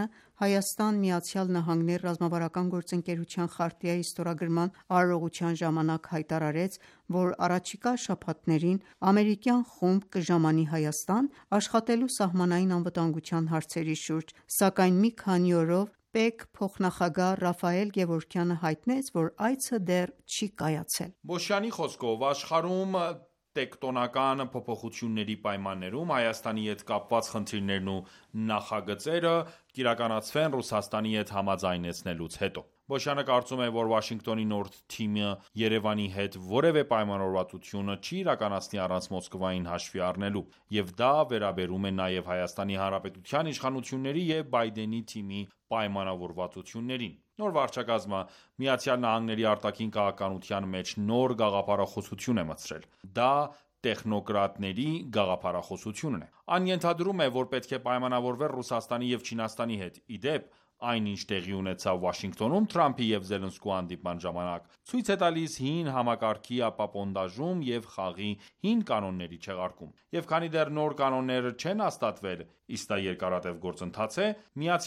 Հայաստան-ԱՄՆ ռազմավարական գործընկերության խարտիայի ստորագրման արարողության ժամանակ հայտարարեց, որ առաջիկա շաբաթներին ամերիկյան խումբ կժամանի Հայաստան՝ աշխատելու սահմանային անվտանգության հարցերի շուրջ, սակայն մի քանի օրով ՊԵԿ փոխնախագահ Ռաֆայել Գևորգյանը հայտնեց, որ այցը դեռ չի կայացել։ Բոշյանի խոսքով, աշխարհում տեկտոնական փոփոխությունների պայմաններում Հայաստանի հետ կապված խնդիրներն ու նախագծերը կիրականացվեն Ռուսաստանի հետ համաձայնեցնելուց հետո։ Բոշյանը կարծում է, որ Վաշինգտոնի նոր թիմը Երևանի հետ որևէ պայմանավորվածություն չի իրականացնի առանց Մոսկվային հաշվի առնելու, և դա վերաբերում է նաև Հայաստանի Հանրապետության իշխանությունների և Բայդենի թիմի պայմանավորվածություններին։ Նոր վարչակազմը ԱՄՆ արտաքին քաղաքականության մեջ նոր գաղափարախոսություն է մտցրել։ Դա տեխնոկրատների գաղափարախոսությունն է։ Այն ենթադրում է, որ պետք է պայմանավորվեր Ռուսաստանի և Չինաստանի հետ։ Ի դեպ, այն, ինչ տեղի ունեցավ Վաշինգտոնում Թրամփի և Զելենսկու հանդիպման ժամանակ, ցույց է տալիս հին համակարգի ապապոնդաժում և խաղի հին կանոնների չեղարկում։ Եվ քանի դեռ նոր կանոններ չեն հաստատվել, իսկ դա երկարատև գործընթաց է,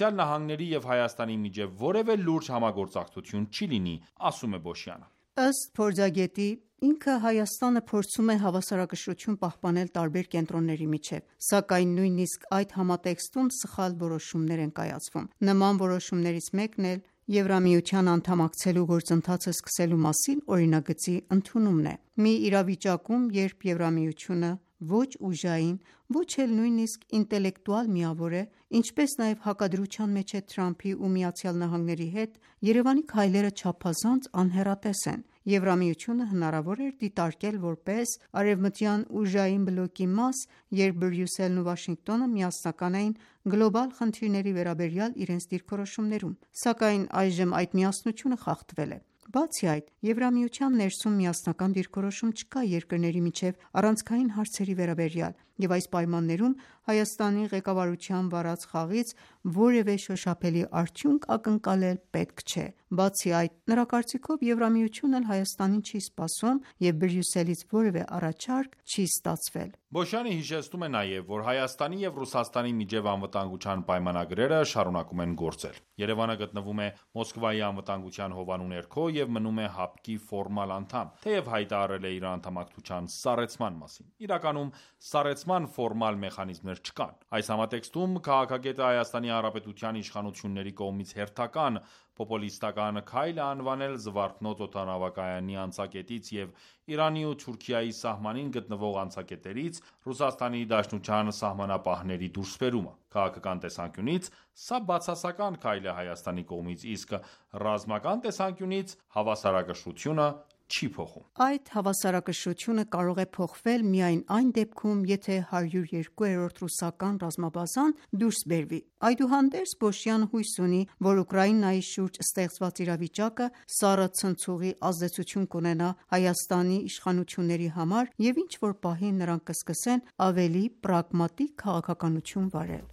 ԱՄՆ-ի և Հայաստանի միջև որևէ լուրջ համագործակցություն չի լինի, ասում է Բոշյանը։ Ըստ փորձագետի, ինքը Հայաստանը փորձում է հավասարակշռություն պահպանել տարբեր կենտրոնների միջև, սակայն նույնիսկ այդ համատեքստում սխալ որոշումներ են կայացվում։ Նման որոշումներից մեկն էլ Եվրամիության անդամակցելու գործընթացը սկսելու մասին օրինագծի ընդունումն է։ Մի իրավիճակում, երբ Եվրամիությունը ոչ ուժային, ոչ էլ նույնիսկ ինտելեկտուալ միավոր է, ինչպես նաև հակադրության մեջ է Թրամփի ու ԱՄՆ-ի հետ, Երևանի քայլերը չափազանց անհեռատես են։ Եվրամիությունը հնարավոր էր դիտարկել որպես արևմտյան ուժային բլոկի մաս, երբ Բրյուսելն ու Վաշինգտոնը միասնական էին գլոբալ խնդիրների վերաբերյալ իրենց դիրքորոշումներում, սակայն այժմ այդ միասնությունը խախտվել է։ Բացի այդ, Եվրամիության ներսում միասնական դիրքորոշում չկա երկրների միջև առանցքային հարցերի վերաբերյալ, և այս պայմաններում Հայաստանի ղեկավարության վարած խաղից որևէ շոշափելի արդյունք ակնկալել պետք չէ։ Բացի այդ, նրա կարծիքով Եվրամիությունն էլ Հայաստանին չի սպասում և Բրյուսելից որևէ առաջարկ չի ստացվել։ Բոշյանը հիշեցնում է նաև, որ Հայաստանի և Ռուսաստանի միջև անվտանգության պայմանագրերը շարունակում են գործել։ Երևանը գտնվում է Մոսկվայի անվտանգության հովանու ներքո և մնում է ՀԱՊԿ-ի ֆորմալ անդամ, թեև հայտարարել է իր անդամակցության սառեցման մասին։ Իրականում սառեցման ֆորմալ մեխանիզմներ չկան։ Այս համատեքստում քաղաքագետը Հայաստանի Հանրապետության իշխանությունների կողմից հերթական պոպուլիստական քայլ է անվանել Զվարթնոց օդանավակայանի անցակետից և Իրանի ու Թուրքիայի սահմանին գտնվող անցակետերից Ռուսաստանի Դաշնության սահմանապահների դուրսբերումը։ Քաղաքական տեսանկյունից սա բացասական քայլ է Հայաստանի կողմից, իսկ ռազմական տեսանկյունից հավասարակշռությունը չի փոխում։ Այդ հավասարակշռությունը կարող է փոխվել միայն այն դեպքում, եթե 102-րդ ռուսական ռազմաբազան դուրս բերվի։ Այդուհանդերձ Բոշյանը հույս ունի, որ Ուկրաինայի շուրջ ստեղծված իրավիճակը սառը ցնցուղի ազդեցություն կունենա Հայաստանի իշխանությունների համար և ինչ-որ պահի նրանք կսկսեն ավելի պրագմատիկ քաղաքականություն վարել։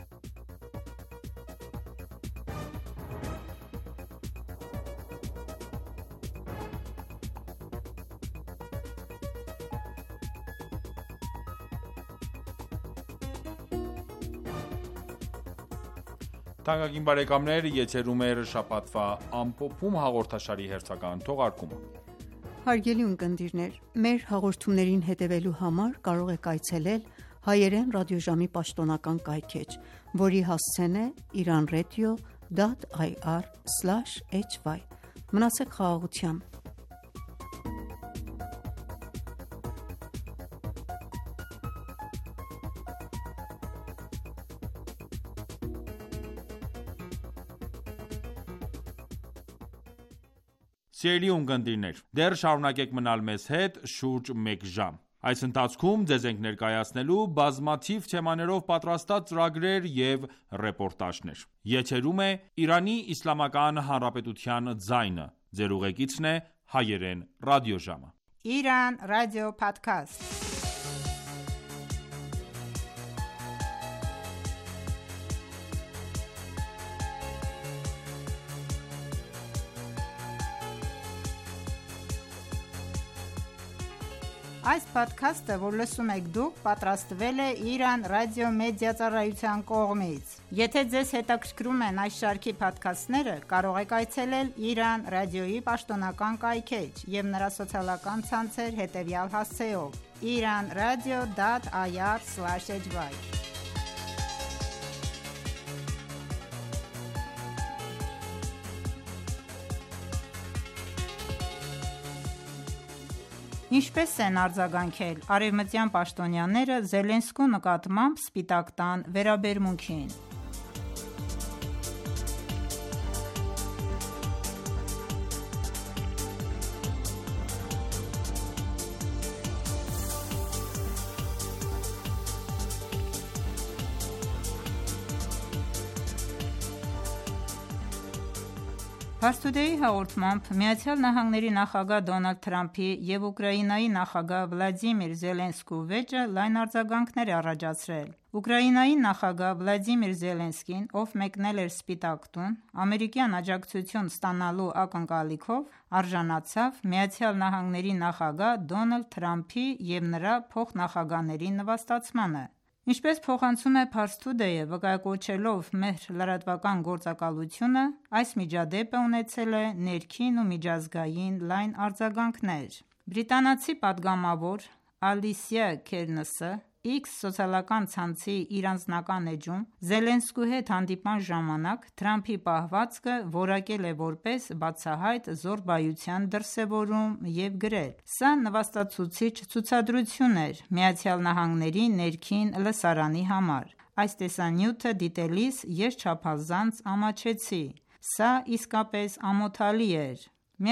Թանկագին բարեկամներ, եթերում է շաբաթվա ամփոփում հաղորդաշարի հերթական թողարկումը։ Հարգելի ունկնդիրներ, մեր հաղորդումներին հետևելու համար կարող եք այցելել հայերեն ռադիոժամի պաշտոնական կայքէջ, որի հասցեն է iranradio.ir/hy։ Մնացեք խաղաղությամբ։ Սիրելի ունկնդիրներ, դեռ շարունակեք մնալ մեզ հետ շուրջ մեկ ժամ։ Այս ընթացքում ձեզ ենք ներկայացնելու բազմաթիվ թեմաներով պատրաստած ծրագրեր և ռեպորտաժներ։ Եթերում է Իրանի Իսլամական Հանրապետության ձայնը։ Ձեր ուղեկիցն է Հայերեն ռադիոժամը։ Iran Radio Podcast. Այս podcast-ը, որ լսում եք դուք, պատրաստվել է Iran Radio Media ծառայության կողմից։ Եթե ձեզ հետաքրքրում են այս շարքի podcast-ները, կարող եք այցելել Iran Radio-ի պաշտոնական կայքէջ և նրա սոցիալական ցանցեր հետևյալ հասցեով՝ iranradio.ir/hy։ Ինչպես են արձագանքել արևմտյան պաշտոնյաները Զելենսկու նկատմամբ Սպիտակ տան վերաբերմունքին։ Pars Today-ի հաղորդմամբ ԱՄՆ նախագահ Դոնալդ Թրամփի և Ուկրաինայի նախագահ Վլադիմիր Զելենսկու վեճը լայն արձագանքներ է առաջացրել։ Ուկրաինայի նախագահ Վլադիմիր Զելենսկին, ով մեկնել էր Սպիտակ տուն, ամերիկյան աջակցություն ստանալու ակնկալիքով, արժանացավ ԱՄՆ նախագահ Դոնալդ Թրամփի և նրա փոխնախագահների նվաստացմանը։ Ինչպես փոխանցում է Pars Today-ը, վկայակոչելով մեր լրատվական գործակալությունը, այս միջադեպը ունեցել է ներքին ու միջազգային լայն արձագանքներ։ Բրիտանացի պատգամավոր Ալիսիա Քերնսը X սոցիալական ցանցի իր անձնական էջում Զելենսկու հետ հանդիպման ժամանակ Թրամփի պահվածքը որակել է որպես բացահայտ զոռբայության դրսևորում և գրել. «Սա նվաստացուցիչ ցուցադրություն էր ԱՄՆ-ի ներքին լսարանի համար։ Այս տեսանյութը դիտելիս ես չափազանց ամաչեցի։ Սա իսկապես ամոթալի էր»։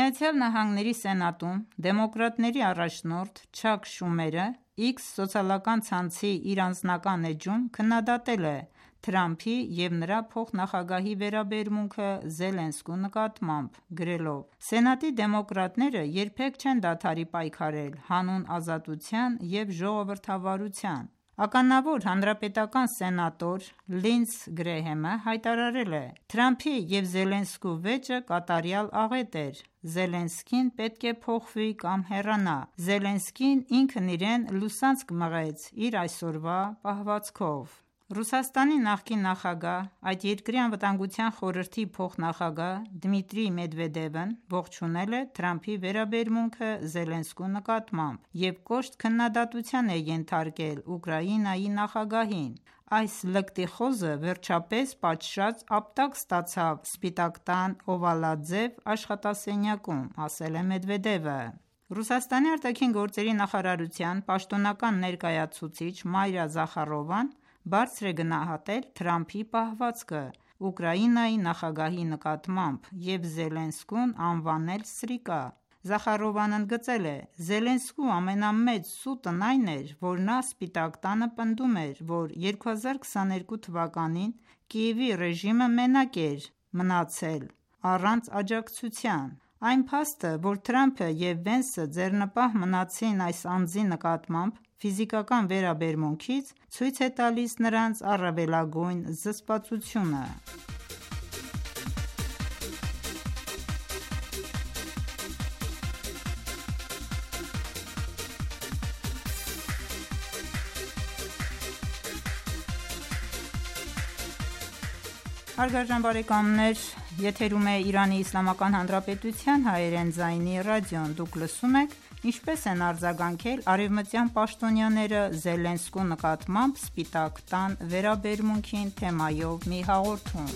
ԱՄՆ Սենատում դեմոկրատների առաջնորդ Չակ Շումերը X սոցիալական ցանցի իր անձնական էջում քննադատել է Թրամփի և նրա փոխնախագահի վերաբերմունքը Զելենսկու նկատմամբ, գրելով. «Սենատի դեմոկրատները երբեք չեն դադարի պայքարել հանուն ազատության և ժողովրդավարության»։ Ականավոր հանրապետական սենատոր Լինդսի Գրեհեմը հայտարարել է. «Թրամփի և Զելենսկու վեճը կատարյալ աղետ էր։ Զելենսկին պետք է փոխվի կամ հեռանա։ Զելենսկին ինքն իրեն լուսանցք մղեց իր այսօրվա պահվածքով»։ Ռուսաստանի նախկին նախագահ, այդ երկրի անվտանգության խորհրդի փոխնախագահ Դմիտրի Մեդվեդևն ողջունել է Թրամփի վերաբերմունքը Զելենսկու նկատմամբ և կոշտ քննադատության է ենթարկել Ուկրաինայի նախագահին։ «Այս լկտի խոզը վերջապես պատշաճ ապտակ ստացավ Սպիտակ տան օվալաձև աշխատասենյակում», ասել է Մեդվեդևը։ Ռուսաստանի արտաքին գործերի նախարարության պաշտոնական ներկայացուցիչ Մարիա Զախարովան բարձր է գնահատել Թրամփի պահվածքը Ուկրաինայի նախագահի նկատմամբ և Զելենսկուն անվանել սրիկա։ Զախարովան ընդգծել է. «Զելենսկու ամենամեծ սուտն այն էր, որ նա Սպիտակ տանը պնդում էր, որ 2022 թվականին Կիևի ռեժիմը մենակ էր մնացել առանց աջակցության։ Այն փաստը, որ Թրամփը և Վենսը ձեռնպահ մնացին այս անձի նկատմամբ ֆիզիկական վերաբերմունքից, ցույց է տալիս նրանց առավելագույն զսպվածությունը»։ Հարգարժան բարեկամներ, եթերում է Իրանի Իսլամական Հանրապետության հայերեն ձայնի ռադիոն։ Դուք լսում եք ինչպես են արձագանքել արևմտյան պաշտոնյաները Զելենսկու նկատմամբ Սպիտակ տան վերաբերմունքին թեմայով մի հաղորդում։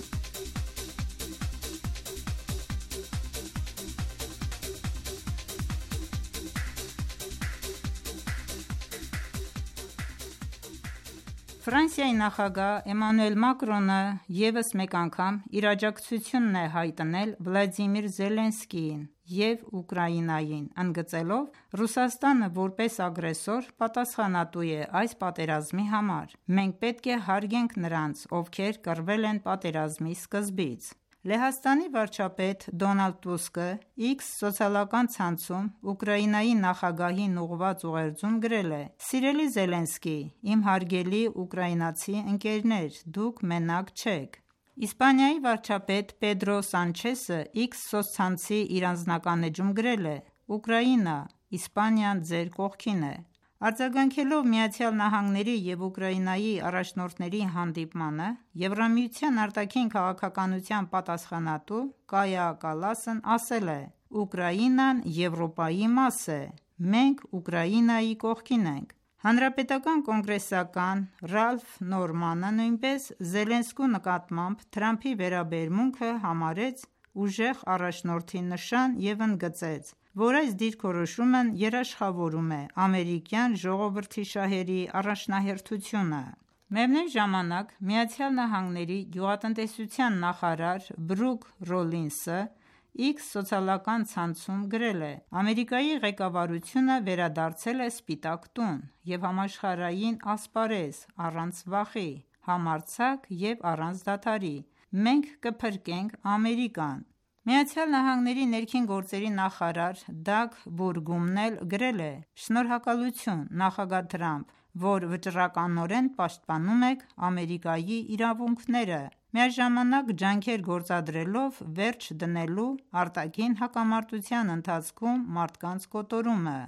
Ֆրանսիայի նախագահ Էմանուել Մակրոնը ևս մեկ անգամ իր աջակցությունն է հայտնել Վլադիմիր Զելենսկիին և Ուկրաինային, ընդգծելով. «Ռուսաստանը որպես ագրեսոր պատասխանատու է այս պատերազմի համար։ Մենք պետք է հարգենք նրանց, ովքեր կռվել են պատերազմի սկզբից»։ Լեհաստանի վարչապետ Դոնալդ Տուսկը X սոցիալական ցանցում Ուկրաինայի նախագահին ուղղված ուղերձում գրել է. «Սիրելի Զելենսկի, իմ հարգելի ուկրաինացի ընկերներ, դուք մենակ չեք»։ Իսպանիայի վարչապետ Պեդրո Սանչեսը X սոցցանցի իր անձնական էջում գրել է. «Ուկրաինա, Իսպանիան ձեր կողքին է»։ Արձագանքելով ԱՄՆ-ի և Ուկրաինայի առաջնորդների հանդիպմանը, Եվրամիության արտաքին քաղաքականության պատասխանատու Կայա Կալասն ասել է. «Ուկրաինան Եվրոպայի մաս է, մենք Ուկրաինայի կողքին ենք»։ Հանրապետական կոնգրեսական Ռալֆ Նորմանը նույնպես Զելենսկու նկատմամբ Թրամփի վերաբերմունքը համարեց ուժեղ առաջնորդի նշան և ընդգծեց, որ այս դիրքորոշումն երաշխավորում է ամերիկյան ժողովրդի շահերի առաջնահերթությունը։ Միևնույն ժամանակ ԱՄՆ գյուղատնտեսության նախարար Բրուք Ռոլինսը X սոցիալական ցանցում գրել է. «Ամերիկայի ղեկավարությունը վերադարձել է Սպիտակ տուն և համաշխարհային ասպարեզ առանց վախի, համարձակ և առանց դադարի։ Մենք կփրկենք Ամերիկան»։ ԱՄՆ ներքին գործերի նախարար Դագ Բուրգումն էլ գրել է. «Շնորհակալություն նախագահ Թրամփ, որ վճռականորեն պաշտպանում եք Ամերիկայի իրավունքները, միաժամանակ ջանքեր գործադրելով վերջ դնելու արտաքին հակամարտության ընթացքում մարդկանց կոտորումը»։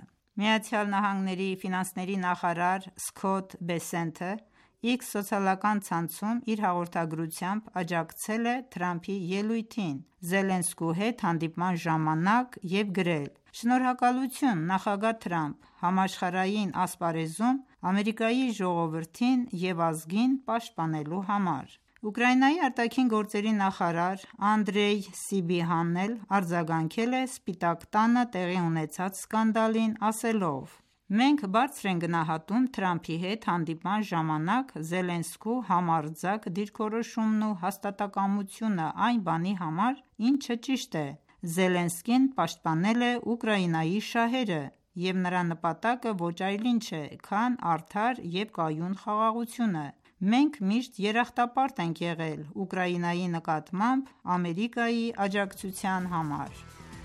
ԱՄՆ ֆինանսների նախարար Սքոթ Բեսենթը X սոցիալական ցանցում իր հաղորդագրությամբ աջակցել է Թրամփի ելույթին Զելենսկու հետ հանդիպման ժամանակ և գրել. «Շնորհակալություն նախագահ Թրամփ, համաշխարհային ասպարեզում Ամերիկայի ժողովրդին և ազգին պաշտպանելու համար»։ Ուկրաինայի արտաքին գործերի նախարար Անդրեյ Սիբիհանն էլ արձագանքել է Սպիտակ տանը տեղի ունեցած սկանդալին, ասելով. «Մենք բարձր ենք գնահատում Թրամփի հետ հանդիպման ժամանակ Զելենսկու համարձակ դիրքորոշումն ու հաստատակամությունը այն բանի համար, ինչը ճիշտ է։ Զելենսկին պաշտպանել է Ուկրաինայի շահերը, և նրա նպատակը ոչ այլ ինչ է, քան արդար և կայուն խաղաղությունը։ Մենք միշտ երախտապարտ ենք եղել Ուկրաինայի նկատմամբ Ամերիկայի աջակցության համար»։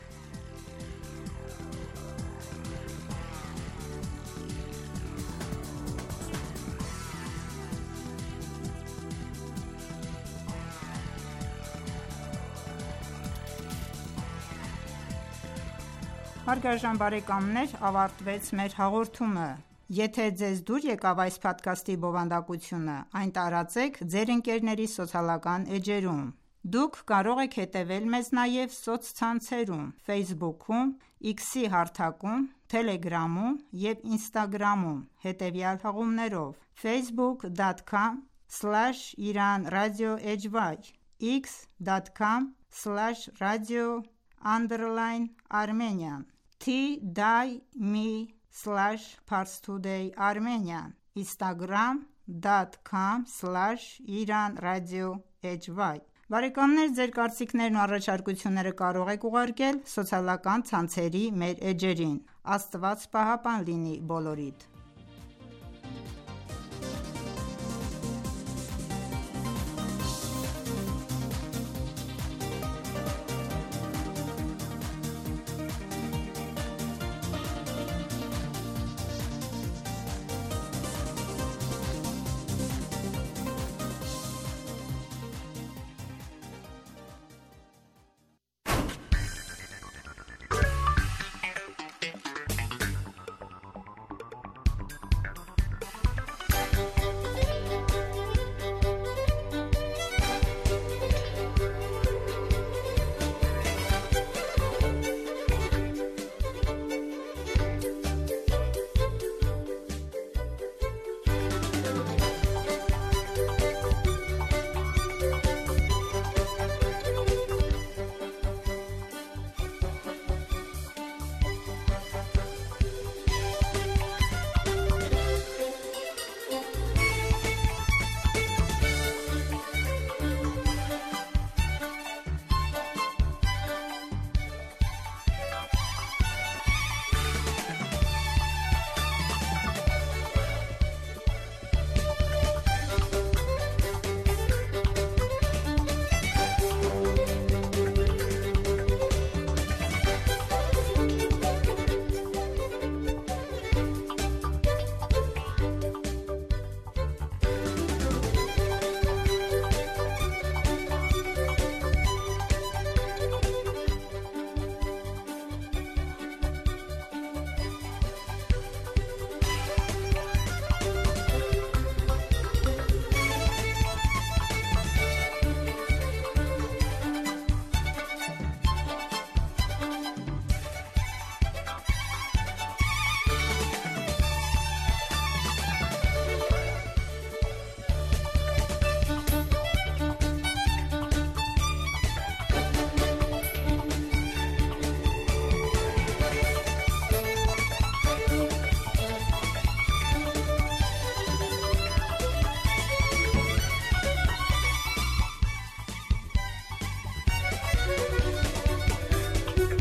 Հարգարժան բարեկամներ, ավարտվեց մեր հաղորդումը։ Եթե ձեզ դուր եկավ այս փոդքասթի բովանդակությունը, այն տարածեք ձեր ընկերների սոցիալական էջերում։ Դուք կարող եք հետևել մեզ նաև սոցցանցերում Facebook-ում, X-ի հարթակում, Telegram-ում և Instagram-ում հետևյալ հղումներով. facebook.com/iranradio.hy, x.com/radio_armenian, t.me/parstoday_armenian, instagram.com/iranradio.hy։ Բարեկամներ, ձեր կարծիքներն ու առաջարկությունները կարող եք ուղարկել սոցիալական ցանցերի մեր էջերին։ Աստված պահապան լինի բոլորիդ։